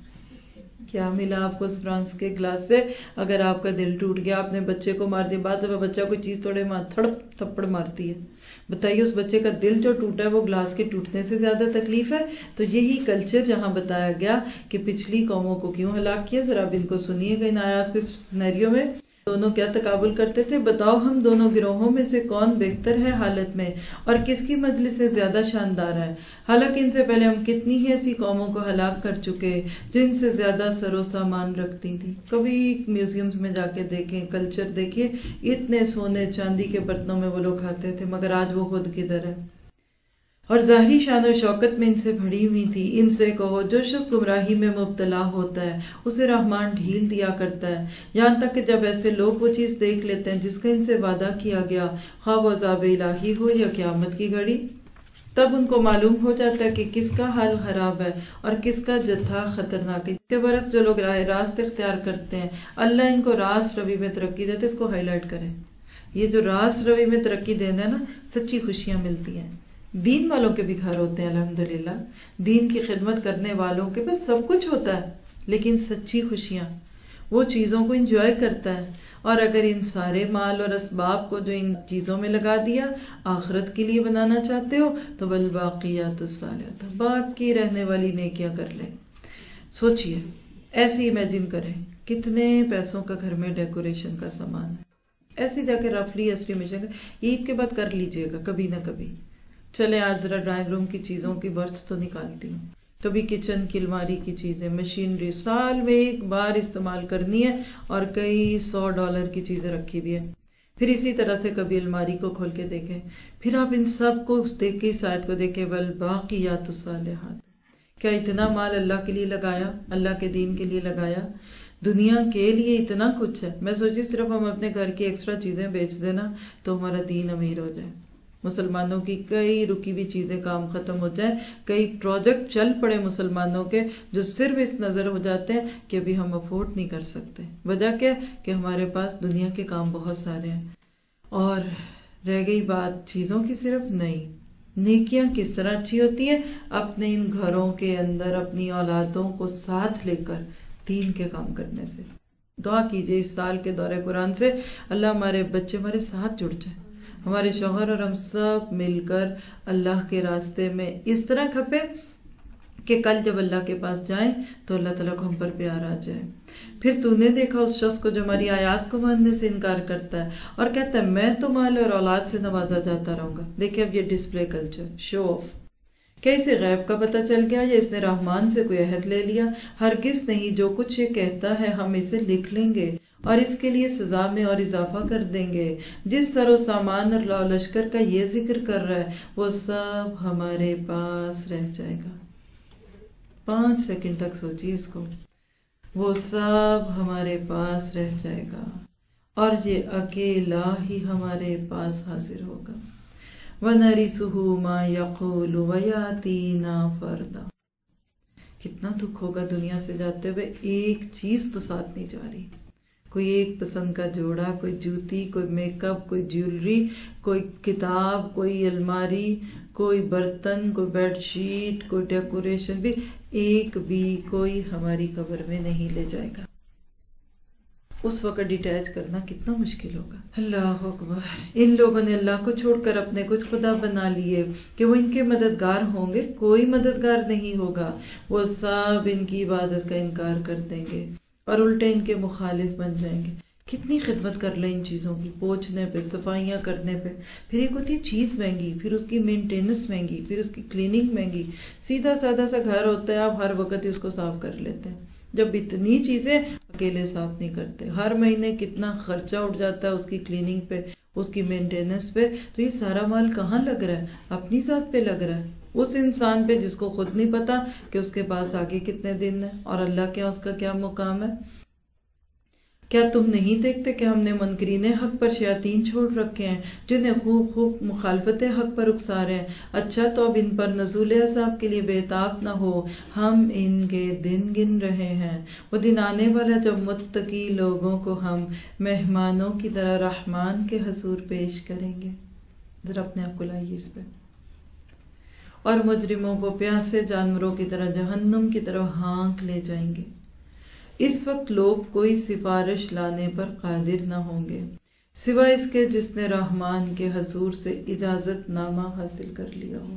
کیا ملا آپ کو اس فرانس کے گلاس سے؟ اگر آپ کا دل ٹوٹ گیا، آپ نے بچے کو مار دیا. بعد میں بچہ کوئی چیز توڑے ماں تھڑپ تھپڑ مارتی ہے. بتائیے اس بچے کا دل جو ٹوٹا ہے وہ گلاس کے ٹوٹنے سے زیادہ تکلیف ہے. تو یہی کلچر جہاں بتایا گیا کہ پچھلی قوموں کو کیوں ہلاک کیا، ذرا اب ان کو سنیے گا ان آیات کے سینیریو میں. دونوں کیا تقابل کرتے تھے؟ بتاؤ ہم دونوں گروہوں میں سے کون بہتر ہے حالت میں اور کس کی مجلس سے زیادہ شاندار ہے. حالانکہ ان سے پہلے ہم کتنی ہی ایسی قوموں کو ہلاک کر چکے جو ان سے زیادہ سر و سامان رکھتی تھی. کبھی میوزیمز میں جا کے دیکھیں، کلچر دیکھیے، اتنے سونے چاندی کے برتنوں میں وہ لوگ کھاتے تھے، مگر آج وہ خود کدھر ہے؟ اور ظاہری شان و شوکت میں ان سے بھری ہوئی تھی. ان سے کہو جو شخص گمراہی میں مبتلا ہوتا ہے اسے رحمان ڈھیل دیا کرتا ہے، یہاں تک کہ جب ایسے لوگ وہ چیز دیکھ لیتے ہیں جس کا ان سے وعدہ کیا گیا، خواہ وہ عذاب الہی ہو یا قیامت کی گھڑی، تب ان کو معلوم ہو جاتا ہے کہ کس کا حال خراب ہے اور کس کا جتھا خطرناک ہے. اس کے برعکس جو لوگ راہ راست اختیار کرتے ہیں اللہ ان کو راست روی میں ترقی دیتے. اس کو ہائی لائٹ کریں. یہ جو راست روی میں ترقی دینا ہے نا، سچی خوشیاں ملتی ہیں. دین والوں کے بھی گھر ہوتے ہیں الحمدللہ، دین کی خدمت کرنے والوں کے پاس سب کچھ ہوتا ہے، لیکن سچی خوشیاں، وہ چیزوں کو انجوائے کرتا ہے. اور اگر ان سارے مال اور اسباب کو جو ان چیزوں میں لگا دیا آخرت کے لیے بنانا چاہتے ہو تو والباقیات الصالحات، باقی رہنے والی نیکیاں کر لیں. سوچئے، ایسے امیجن کریں کتنے پیسوں کا گھر میں ڈیکوریشن کا سامان ہے. ایسے جا کے رفلی ایسٹیمیشن عید کے بعد کر لیجئے گا کبھی نہ کبھی. چلے آج ذرا ڈرائنگ روم کی چیزوں کی برتھ تو نکالتی ہوں، کبھی کچن کی الماری کی چیزیں، مشینری سال میں ایک بار استعمال کرنی ہے اور کئی سو ڈالر کی چیزیں رکھی بھی ہے. پھر اسی طرح سے کبھی الماری کو کھول کے دیکھیں، پھر آپ ان سب کو دیکھ کے اس آیت کو دیکھیں والباقیات الصالحات. کیا اتنا مال اللہ کے لیے لگایا، اللہ کے دین کے لیے لگایا؟ دنیا کے لیے اتنا کچھ ہے. میں سوچی صرف ہم اپنے گھر کی ایکسٹرا چیزیں بیچ دینا تو ہمارا دین امیر ہو جائے، مسلمانوں کی کئی رکی ہوئی چیزیں کام ختم ہو جائیں، کئی پروجیکٹ چل پڑے مسلمانوں کے جو صرف اس نظر ہو جاتے ہیں کہ ابھی ہم افورڈ نہیں کر سکتے. وجہ کیا کہ ہمارے پاس دنیا کے کام بہت سارے ہیں. اور رہ گئی بات چیزوں کی، صرف نہیں، نیکیاں کس طرح اچھی ہوتی ہیں؟ اپنے ان گھروں کے اندر اپنی اولادوں کو ساتھ لے کر دین کے کام کرنے سے. دعا کیجئے اس سال کے دورہ قرآن سے اللہ ہمارے بچے ہمارے ساتھ جڑ جائیں، ہمارے شوہر اور ہم سب مل کر اللہ کے راستے میں اس طرح کھپے کہ کل جب اللہ کے پاس جائیں تو اللہ تعالیٰ کو ہم پر پیار آ جائے. پھر تو نے دیکھا اس شخص کو جو ہماری آیات کو ماننے سے انکار کرتا ہے اور کہتا ہے میں تو مال اور اولاد سے نوازا جاتا رہوں گا. دیکھیں اب یہ ڈسپلے کلچر، شو آف، کیا اسے غیب کا پتہ چل گیا یا اس نے رحمان سے کوئی عہد لے لیا؟ ہرگز نہیں، جو کچھ یہ کہتا ہے ہم اسے لکھ لیں گے اور اس کے لیے سزا میں اور اضافہ کر دیں گے۔ جس سر و سامان اور لا لشکر کا یہ ذکر کر رہا ہے وہ سب ہمارے پاس رہ جائے گا۔ پانچ سیکنڈ تک سوچیے اس کو، وہ سب ہمارے پاس رہ جائے گا اور یہ اکیلا ہی ہمارے پاس حاضر ہوگا۔ وَنَرِثُهُ مَا يَقُولُ وَيَأْتِينَا فَرْدًا۔ کتنا دکھ ہوگا دنیا سے جاتے ہوئے، ایک چیز تو ساتھ نہیں جا رہی، کوئی ایک پسند کا جوڑا، کوئی جوتی، کوئی میک اپ، کوئی جیولری، کوئی کتاب، کوئی الماری، کوئی برتن، کوئی بیڈ شیٹ، کوئی ڈیکوریشن، بھی ایک بھی کوئی ہماری قبر میں نہیں لے جائے گا۔ اس وقت ڈیٹیچ کرنا کتنا مشکل ہوگا۔ اللہ اکبر۔ ان لوگوں نے اللہ کو چھوڑ کر اپنے کچھ خدا بنا لیے کہ وہ ان کے مددگار ہوں گے، کوئی مددگار نہیں ہوگا۔ وہ سب ان کی عبادت کا انکار کر دیں گے اور الٹے ان کے مخالف بن جائیں گے۔ کتنی خدمت کر لیں ان چیزوں کی، پوچھنے پہ، صفائیاں کرنے پہ، پھر ایک ہوتی ہے چیز مہنگی، پھر اس کی مینٹیننس مہنگی، پھر اس کی کلیننگ مہنگی۔ سیدھا سادہ سا گھر ہوتا ہے، آپ ہر وقت ہی اس کو صاف کر لیتے ہیں، جب اتنی چیزیں اکیلے صاف نہیں کرتے، ہر مہینے کتنا خرچہ اٹھ جاتا ہے اس کی کلیننگ پہ، اس کی مینٹیننس پہ، تو یہ سارا مال کہاں لگ رہا ہے؟ اپنی ذات پہ لگ رہا ہے، اس انسان پہ جس کو خود نہیں پتا کہ اس کے پاس آگے کتنے دن ہے اور اللہ کے اس کا کیا مقام ہے۔ کیا تم نہیں دیکھتے کہ ہم نے منکرین حق پر شیاطین چھوڑ رکھے ہیں جنہیں خوب خوب مخالفت حق پر اکسا رہے ہیں؟ اچھا تو اب ان پر نزول عذاب کے لیے بےتاب نہ ہو، ہم ان کے دن گن رہے ہیں۔ وہ دن آنے والا جب متقی لوگوں کو ہم مہمانوں کی طرح رحمان کے حضور پیش کریں گے۔ ذرا اپنے آپ کو لائیے اس پہ۔ اور مجرموں کو پیاسے جانوروں کی طرح جہنم کی طرف ہانک لے جائیں گے۔ اس وقت لوگ کوئی سفارش لانے پر قادر نہ ہوں گے سوائے اس کے جس نے رحمان کے حضور سے اجازت نامہ حاصل کر لیا ہو۔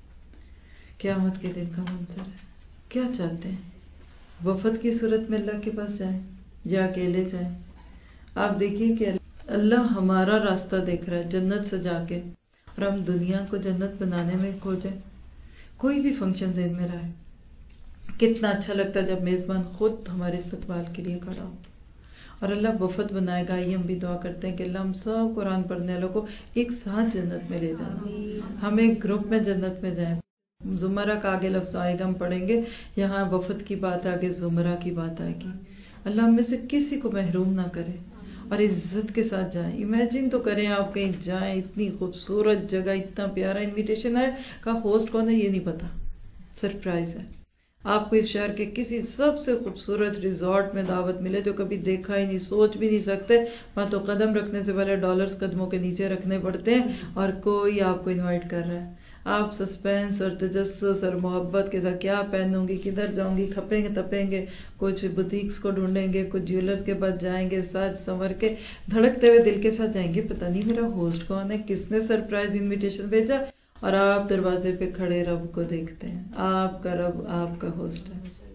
قیامت کے دن کا منظر ہے۔ کیا چاہتے ہیں؟ وفد کی صورت میں اللہ کے پاس جائیں یا اکیلے جائیں؟ آپ دیکھیے کہ اللہ ہمارا راستہ دیکھ رہا ہے جنت سجا کے، اور ہم دنیا کو جنت بنانے میں کھو جائیں۔ کوئی بھی فنکشن ذہن میں رہے، کتنا اچھا لگتا ہے جب میزبان خود ہمارے استقبال کے لیے کھڑا ہو، اور اللہ وفد بنائے گا۔ یہ ہم بھی دعا کرتے ہیں کہ اللہ ہم سب قرآن پڑھنے والوں کو ایک ساتھ جنت میں لے جانا، ہم ایک گروپ میں جنت میں جائیں۔ زمرہ کا آگے لفظ آئے گا، ہم پڑھیں گے، یہاں وفد کی بات آگے زمرہ کی بات آئے گی۔ اللہ ہم میں سے کسی کو محروم نہ کرے اور عزت کے ساتھ جائیں۔ امیجن تو کریں آپ کہیں جائیں، اتنی خوبصورت جگہ، اتنا پیارا انویٹیشن ہے، کا ہوسٹ کون ہے یہ نہیں پتا، سرپرائز ہے۔ آپ کو اس شہر کے کسی سب سے خوبصورت ریزورٹ میں دعوت ملے جو کبھی دیکھا ہی نہیں، سوچ بھی نہیں سکتے، وہاں تو قدم رکھنے سے پہلے ڈالرز قدموں کے نیچے رکھنے پڑتے ہیں، اور کوئی آپ کو انوائٹ کر رہا ہے۔ آپ سسپینس اور تجسس اور محبت کے ساتھ کیا پہنوں گی، کدھر جاؤں گی، کھپیں گے تپیں گے، کچھ بوتیکس کو ڈھونڈیں گے، کچھ جیولرز کے پاس جائیں گے، ساتھ سنور کے دھڑکتے ہوئے دل کے ساتھ جائیں گے، پتہ نہیں میرا ہوسٹ کون ہے، کس نے سرپرائز انویٹیشن بھیجا، اور آپ دروازے پہ کھڑے رب کو دیکھتے ہیں، آپ کا رب آپ کا ہوسٹ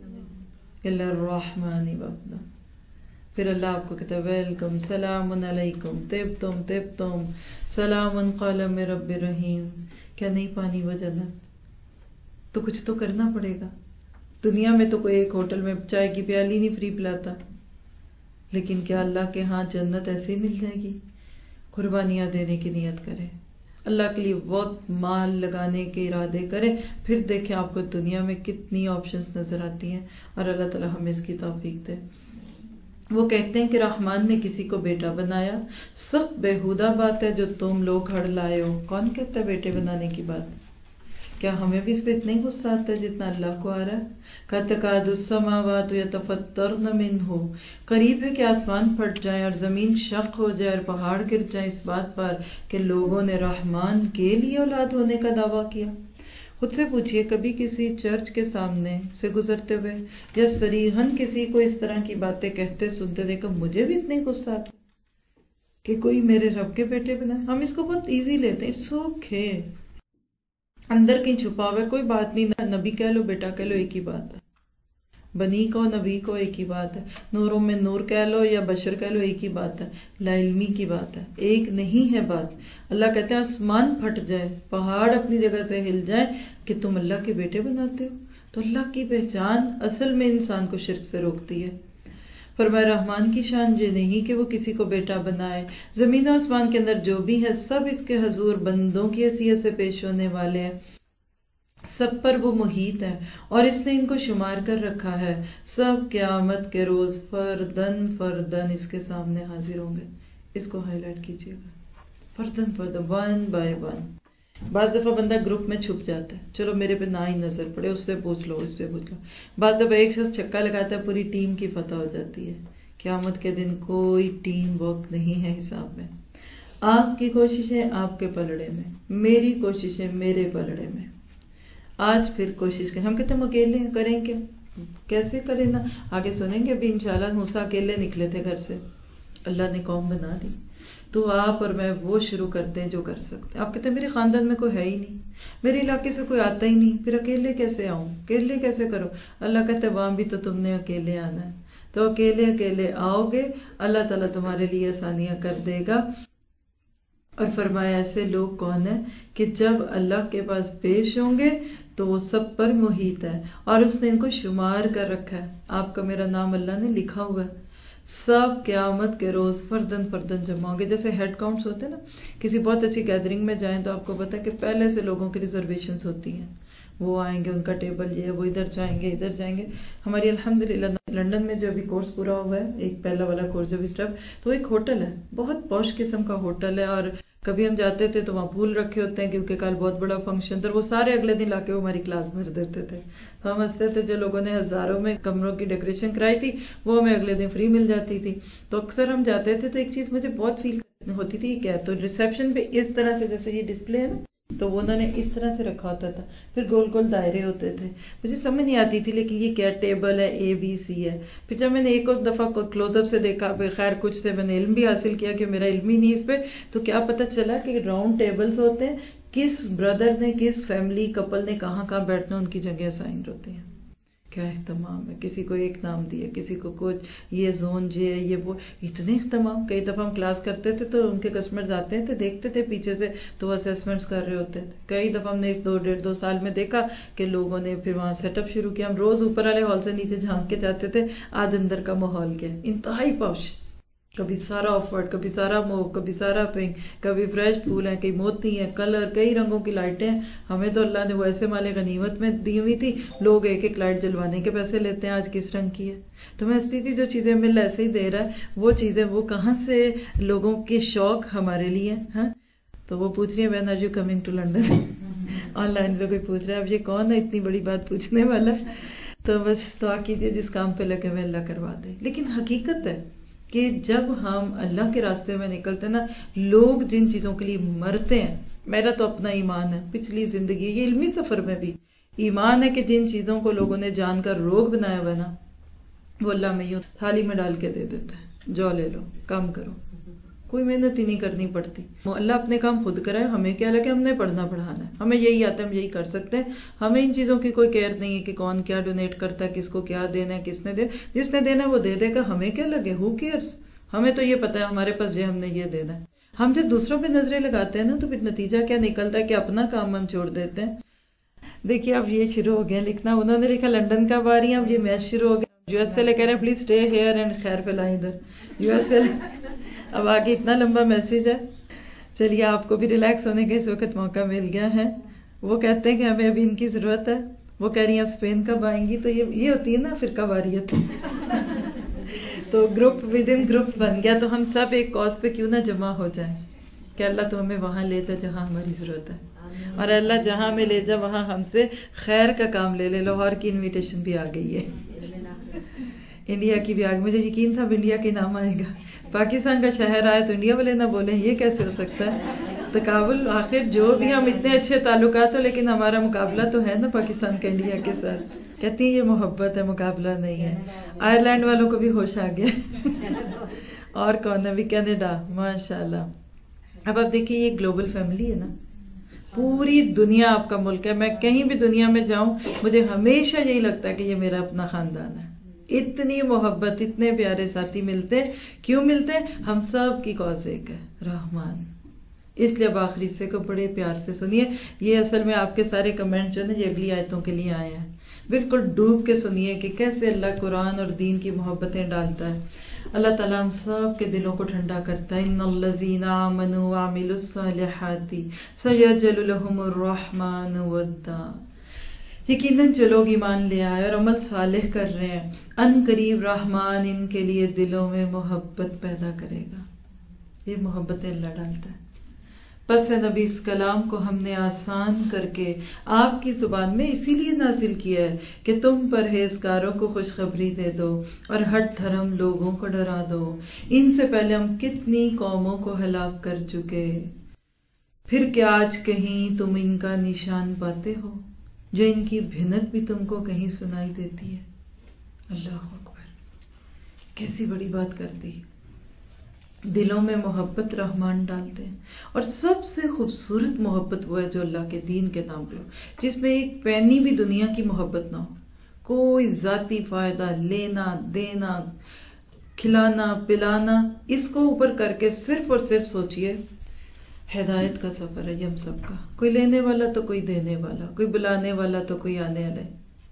ہے، الا الرحمن وفدا۔ پھر اللہ آپ کو کہتا ہے ویلکم، سلام علیکم، طبتم طبتم، سلام قال من رب رحیم۔ کیا نہیں پانی وہ جنت؟ تو کچھ تو کرنا پڑے گا۔ دنیا میں تو کوئی ایک ہوٹل میں چائے کی پیالی نہیں فری پلاتا، لیکن کیا اللہ کے ہاں جنت ایسے ہی مل جائے گی؟ قربانیاں دینے کی نیت کریں، اللہ کے لیے وقت مال لگانے کے ارادے کریں، پھر دیکھیں آپ کو دنیا میں کتنی آپشنز نظر آتی ہیں، اور اللہ تعالی ہمیں اس کی توفیق دے۔ وہ کہتے ہیں کہ رحمان نے کسی کو بیٹا بنایا، سخت بےہودہ بات ہے جو تم لوگ گھڑ لائے ہو۔ کون کہتا ہے بیٹے بنانے کی بات؟ کیا ہمیں بھی اس پہ اتنا ہی غصہ آتا ہے جتنا اللہ کو آ رہا ہے؟ تکاد السماوات یتفطرن منہ، قریب ہے کہ آسمان پھٹ جائیں اور زمین شق ہو جائے اور پہاڑ گر جائیں اس بات پر کہ لوگوں نے رحمان کے لیے اولاد ہونے کا دعویٰ کیا۔ خود سے پوچھئے کبھی کسی چرچ کے سامنے سے گزرتے ہوئے یا صریحاً کسی کو اس طرح کی باتیں کہتے سنتے دیکھا مجھے بھی اتنے غصہ آتا کہ کوئی میرے رب کے بیٹے بنائے۔ ہم اس کو بہت ایزی لیتے ہیں، اٹس اوکے، اندر کہیں چھپا ہوا ہے، کوئی بات نہیں، نبی کہہ لو بیٹا کہہ لو ایک ہی بات ہے۔ بنی کو نبی کو ایک ہی بات ہے، نوروں میں نور کہہ لو یا بشر کہہ لو ایک ہی بات ہے، لا علمی کی بات ہے، ایک نہیں ہے بات۔ اللہ کہتے ہیں آسمان پھٹ جائے، پہاڑ اپنی جگہ سے ہل جائے کہ تم اللہ کے بیٹے بناتے ہو۔ تو اللہ کی پہچان اصل میں انسان کو شرک سے روکتی ہے۔ فرمایا رحمان کی شان یہ نہیں کہ وہ کسی کو بیٹا بنائے، زمین و آسمان کے اندر جو بھی ہے سب اس کے حضور بندوں کی حیثیت سے پیش ہونے والے ہیں، سب پر وہ محیط ہے اور اس نے ان کو شمار کر رکھا ہے۔ سب قیامت کے روز فردن فردن اس کے سامنے حاضر ہوں گے۔ اس کو ہائی لائٹ کیجیے گا، فردن فردن، ون بائی ون۔ بعض دفعہ بندہ گروپ میں چھپ جاتا ہے، چلو میرے پہ نہ ہی نظر پڑے، اس سے پوچھ لو، اس پہ پوچھ لو۔ بعض دفعہ ایک شخص چھکا لگاتا ہے، پوری ٹیم کی فتح ہو جاتی ہے۔ قیامت کے دن کوئی ٹیم ورک نہیں ہے حساب میں۔ آپ کی کوششیں آپ کے پلڑے میں، میری کوششیں میرے پلڑے میں۔ آج پھر کوشش کریں، ہم کہتے ہیں ہم اکیلے کریں گے، کیسے کریں نا؟ آگے سنیں گے بھی انشاءاللہ۔ موسیٰ اکیلے نکلے تھے گھر سے، اللہ نے قوم بنا دی، تو آپ اور میں وہ شروع کرتے ہیں جو کر سکتے ہیں۔ آپ کہتے ہیں میرے خاندان میں کوئی ہے ہی نہیں، میرے علاقے سے کوئی آتا ہی نہیں، پھر اکیلے کیسے آؤں، اکیلے کیسے کرو؟ اللہ کہتے ہیں وہاں بھی تو تم نے اکیلے آنا ہے، تو اکیلے اکیلے آؤ گے، اللہ تعالیٰ تمہارے لیے آسانیاں کر دے گا۔ اور فرمایا ایسے لوگ کون ہیں کہ جب اللہ کے پاس پیش ہوں گے تو وہ سب پر محیط ہے اور اس نے ان کو شمار کر رکھا ہے۔ آپ کا میرا نام اللہ نے لکھا ہوا ہے۔ سب قیامت کے روز فردن فردن جمع ہوں گے، جیسے ہیڈ کاؤنٹس ہوتے ہیں نا، کسی بہت اچھی گیدرنگ میں جائیں تو آپ کو پتا ہے کہ پہلے سے لوگوں کی ریزرویشنز ہوتی ہیں، وہ آئیں گے، ان کا ٹیبل یہ ہے، وہ ادھر جائیں گے ادھر جائیں گے۔ ہماری الحمدللہ لنڈن میں جو ابھی کورس پورا ہوا ہے، ایک پہلا والا کورس جو بھی اسٹیپ، تو ایک ہوٹل ہے، بہت پوش قسم کا ہوٹل ہے، اور کبھی ہم جاتے تھے تو وہاں پھول رکھے ہوتے ہیں کیونکہ کل بہت بڑا فنکشن تھا، وہ سارے اگلے دن لا کے وہ ہماری کلاس بھر دیتے تھے۔ تو ہم ہنستے تھے، جو لوگوں نے ہزاروں میں کمروں کی ڈیکوریشن کرائی تھی وہ ہمیں اگلے دن فری مل جاتی تھی۔ تو اکثر ہم جاتے تھے تو ایک چیز مجھے بہت فیل ہوتی تھی، کیا تو ریسیپشن پہ اس طرح سے، جیسے یہ ڈسپلے ہے نا، تو وہ انہوں نے اس طرح سے رکھا ہوتا تھا، پھر گول گول دائرے ہوتے تھے، مجھے سمجھ نہیں آتی تھی لیکن یہ کیا ٹیبل ہے، اے بی سی ہے۔ پھر جب میں نے ایک اور دفعہ کلوز اپ سے دیکھا، پھر خیر کچھ سے میں نے علم بھی حاصل کیا کہ میرا علم ہی نہیں اس پہ، تو کیا پتہ چلا کہ راؤنڈ ٹیبلز ہوتے ہیں، کس بردر نے، کس فیملی کپل نے کہاں کہاں بیٹھنا، ان کی جگہ اسائن ہوتی ہیں۔ کیا اہتمام ہے، کسی کو ایک نام دیا، کسی کو کچھ، یہ زون جی ہے، یہ وہ، اتنے اہتمام۔ کئی دفعہ ہم کلاس کرتے تھے تو ان کے کسٹمرز آتے تھے، دیکھتے تھے پیچھے سے تو وہ اسیسمنٹس کر رہے ہوتے تھے۔ کئی دفعہ ہم نے ایک دو ڈیڑھ دو سال میں دیکھا کہ لوگوں نے پھر وہاں سیٹ اپ شروع کیا۔ ہم روز اوپر والے ہال سے نیچے جھانک کے جاتے تھے، آج اندر کا ماحول کیا، انتہائی پوش، کبھی سارا آف ورڈ، کبھی سارا موو، کبھی سارا پنک، کبھی فریش پھول ہیں، کئی موتی ہیں، کلر، کئی رنگوں کی لائٹیں ہیں۔ ہمیں تو اللہ نے وہ ایسے مال غنیمت میں دی ہوئی تھی، لوگ ایک ایک لائٹ جلوانے کے پیسے لیتے ہیں، آج کس رنگ کی ہے۔ تو میں ہنستی تھی، جو چیزیں مل ایسے ہی دے رہا ہے، وہ چیزیں وہ کہاں سے لوگوں کے شوق ہمارے لیے ہیں۔ تو وہ پوچھ رہی ہے when are you coming to London, online پہ کوئی پوچھ رہا ہے، اب یہ کون ہے اتنی بڑی بات پوچھنے والا۔ تو بس دعا کیجیے جس کام پہ لگے ہوئے اللہ کروا دے۔ لیکن حقیقت ہے کہ جب ہم اللہ کے راستے میں نکلتے ہیں نا، لوگ جن چیزوں کے لیے مرتے ہیں، میرا تو اپنا ایمان ہے، پچھلی زندگی، یہ علمی سفر میں بھی ایمان ہے کہ جن چیزوں کو لوگوں نے جان کر روگ بنایا ہوا ہے نا، وہ اللہ میں یوں تھالی میں ڈال کے دے دیتا ہے، جو لے لو، کام کرو، کوئی محنت ہی نہیں کرنی پڑتی۔ اللہ اپنے کام خود کرائے، ہمیں کیا لگے، ہم نے پڑھنا پڑھانا ہے، ہمیں یہی آتا ہے، ہم یہی کر سکتے ہیں۔ ہمیں ان چیزوں کی کوئی کیئر نہیں ہے کہ کون کیا ڈونیٹ کرتا ہے، کس کو کیا دینا ہے، کس نے دینا، جس نے دینا وہ دے دے گا، ہمیں کیا لگے، ہو کیئرس۔ ہمیں تو یہ پتا ہے ہمارے پاس یہ، ہم نے یہ دینا ہے۔ ہم جب دوسروں پہ نظریں لگاتے ہیں نا تو پھر نتیجہ کیا نکلتا ہے کہ اپنا کام ہم چھوڑ دیتے ہیں۔ دیکھیے اب یہ شروع ہو گیا لکھنا، انہوں نے لکھا لنڈن کب آ رہی ہیں، اب یہ میچ شروع ہو گیا، یو ایس سے لے کہہ رہے ہیں پلیز اسٹے ہیئر اینڈ خیر پھیلائیں ادھر یو ایس سے۔ اب آگے اتنا لمبا میسج ہے۔ چلیے آپ کو بھی ریلیکس ہونے کا اس وقت موقع مل گیا ہے۔ وہ کہتے ہیں کہ ہمیں ابھی ان کی ضرورت ہے، وہ کہہ رہی ہیں اب اسپین کب آئیں گی، تو یہ یہ ہوتی ہے نا فرقہ واریت۔ تو گروپ ود ان گروپس بن گیا، تو ہم سب ایک کاز پہ کیوں نہ جمع ہو جائیں کہ اللہ تو ہمیں وہاں لے جا جہاں ہماری ضرورت ہے، اور اللہ جہاں ہمیں لے جا وہاں ہم سے خیر کا کام لے لے۔ لاہور کی انویٹیشن بھی آ گئی ہے، انڈیا کی بھی آ گئی، مجھے یقین تھا اب انڈیا کے نام آئے گا۔ پاکستان کا شہر آئے تو انڈیا والے نہ بولیں، یہ کیسے ہو سکتا ہے؟ تقابل، آخر جو بھی ہم اتنے اچھے تعلقات ہو لیکن ہمارا مقابلہ تو ہے نا پاکستان کا انڈیا کے ساتھ۔ کہتی ہیں یہ محبت ہے، مقابلہ نہیں ہے۔ آئرلینڈ والوں کو بھی ہوش آ گیا۔ اور کون ہے بھی، کینیڈا، ماشاء اللہ۔ اب آپ دیکھیے یہ گلوبل فیملی ہے نا، پوری دنیا آپ کا ملک ہے. میں کہیں بھی دنیا میں جاؤں مجھے ہمیشہ یہی لگتا ہے کہ یہ میرا اپنا خاندان ہے. اتنی محبت, اتنے پیارے ساتھی ملتے. کیوں ملتے؟ ہم سب کی کاز ایک ہے, رحمان. اس لیے اب آخری حصے کو بڑے پیار سے سنیے. یہ اصل میں آپ کے سارے کمنٹ جو نا یہ اگلی آیتوں کے لیے آئے ہیں. بالکل ڈوب کے سنیے کہ کیسے اللہ قرآن اور دین کی محبتیں ڈالتا ہے. اللہ تعالیٰ ہم سب کے دلوں کو ٹھنڈا کرتا ہے. ان الذین آمنوا وعملوا الصالحات سیجعل لهم الرحمن ودا. یقیناً جو لوگ ایمان لے آئے اور عمل صالح کر رہے ہیں, ان قریب رحمان ان کے لیے دلوں میں محبت پیدا کرے گا. یہ محبت اللہ ڈالتا ہے. پس نبی اس کلام کو ہم نے آسان کر کے آپ کی زبان میں اسی لیے نازل کیا ہے کہ تم پرہیزگاروں کو خوشخبری دے دو اور ہٹ دھرم لوگوں کو ڈرا دو. ان سے پہلے ہم کتنی قوموں کو ہلاک کر چکے, پھر کیا آج کہیں تم ان کا نشان پاتے ہو جو ان کی بھنک بھی تم کو کہیں سنائی دیتی ہے. اللہ اکبر, کیسی بڑی بات کر دی. دلوں میں محبت رحمان ڈالتے ہیں. اور سب سے خوبصورت محبت وہ ہے جو اللہ کے دین کے نام پہ ہو, جس میں ایک پینی بھی دنیا کی محبت نہ ہو. کوئی ذاتی فائدہ لینا دینا, کھلانا پلانا, اس کو اوپر کر کے صرف اور صرف سوچئے ہدایت کا سفر ہے یہ ہم سب کا. کوئی لینے والا تو کوئی دینے والا, کوئی بلانے والا تو کوئی آنے والا.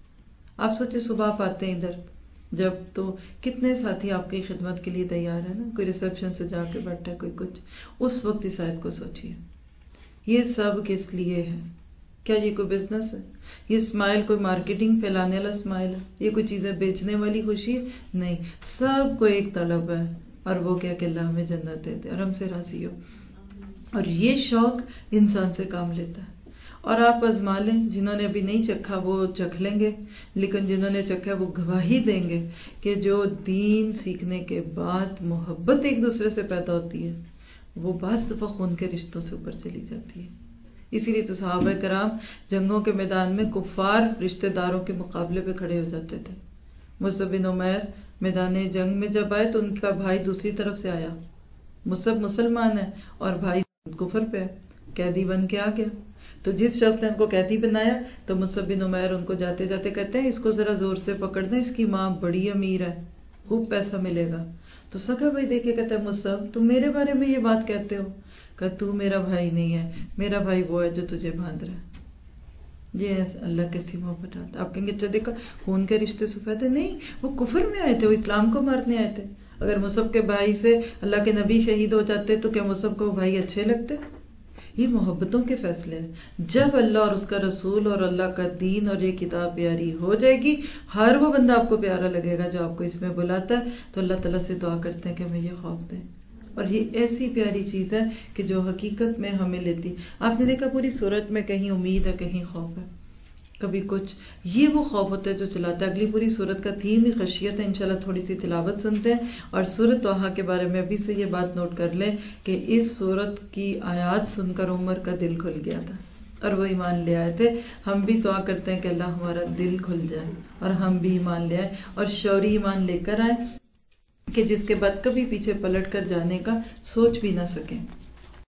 آپ سوچے صبح آپ آتے ہیں ادھر جب تو کتنے ساتھی آپ کی خدمت کے لیے تیار ہے نا. کوئی ریسپشن سے جا کے بیٹھا ہے, کوئی کچھ. اس وقت اس آیت کو سوچیے, یہ سب کس لیے ہے؟ کیا یہ کوئی بزنس ہے؟ یہ اسمائل کوئی مارکیٹنگ پھیلانے والا اسمائل ہے؟ یہ کوئی چیزیں بیچنے والی خوشی ہے؟ نہیں, سب کو ایک طلب ہے, اور وہ کیا کہ اللہ ہمیں جنت دے دے اور ہم سے راضی ہو. اور یہ شوق انسان سے کام لیتا ہے. اور آپ آزما لیں, جنہوں نے ابھی نہیں چکھا وہ چکھ لیں گے, لیکن جنہوں نے چکھا وہ گواہی دیں گے کہ جو دین سیکھنے کے بعد محبت ایک دوسرے سے پیدا ہوتی ہے وہ بعض دفعہ خون کے رشتوں سے اوپر چلی جاتی ہے. اسی لیے تو صحابہ کرام جنگوں کے میدان میں کفار رشتہ داروں کے مقابلے پہ کھڑے ہو جاتے تھے. مصعب بن عمیر میدان جنگ میں جب آئے تو ان کا بھائی دوسری طرف سے آیا. مصعب مسلمان ہے اور بھائی کفر پہ ہے, قیدی بن کے آ گیا. تو جس شخص نے ان کو قیدی بنایا تو مصعب بن عمیر ان کو جاتے جاتے کہتے ہیں اس کو ذرا زور سے پکڑ دیں, اس کی ماں بڑی امیر ہے, خوب پیسہ ملے گا. تو سگا بھائی دیکھ کے کہتا ہے مصعب تم میرے بارے میں یہ بات کہتے ہو؟ کہ تو میرا بھائی نہیں ہے, میرا بھائی وہ ہے جو تجھے باندھ رہا ہے. یہ اللہ کیسی محبت آتا. آپ کہیں گے اچھا دیکھا خون کے رشتے سفید ہے, نہیں, وہ کفر میں آئے تھے, وہ اسلام کو مارنے آئے تھے. اگر مصعب کے بھائی سے اللہ کے نبی شہید ہو جاتے تو کیا مصعب کو بھائی اچھے لگتے؟ یہ محبتوں کے فیصلے ہیں. جب اللہ اور اس کا رسول اور اللہ کا دین اور یہ کتاب پیاری ہو جائے گی, ہر وہ بندہ آپ کو پیارا لگے گا جو آپ کو اس میں بلاتا ہے. تو اللہ تعالیٰ سے دعا کرتے ہیں کہ ہمیں یہ خوف دیں. اور یہ ایسی پیاری چیز ہے کہ جو حقیقت میں ہمیں لیتی. آپ نے دیکھا پوری سورت میں کہیں امید ہے کہیں خوف ہے, کبھی کچھ. یہ وہ خوف ہوتا ہے جو چلاتا ہے. اگلی پوری سورت کا تھیم ہی خشیت ہے. انشاءاللہ تھوڑی سی تلاوت سنتے ہیں. اور سورت طٰہٰ کے بارے میں ابھی سے یہ بات نوٹ کر لیں کہ اس سورت کی آیات سن کر عمر کا دل کھل گیا تھا اور وہ ایمان لے آئے تھے. ہم بھی دعا کرتے ہیں کہ اللہ ہمارا دل کھل جائے اور ہم بھی ایمان لے آئے اور شعوری ایمان لے کر آئے کہ جس کے بعد کبھی پیچھے پلٹ کر جانے کا سوچ بھی نہ سکیں.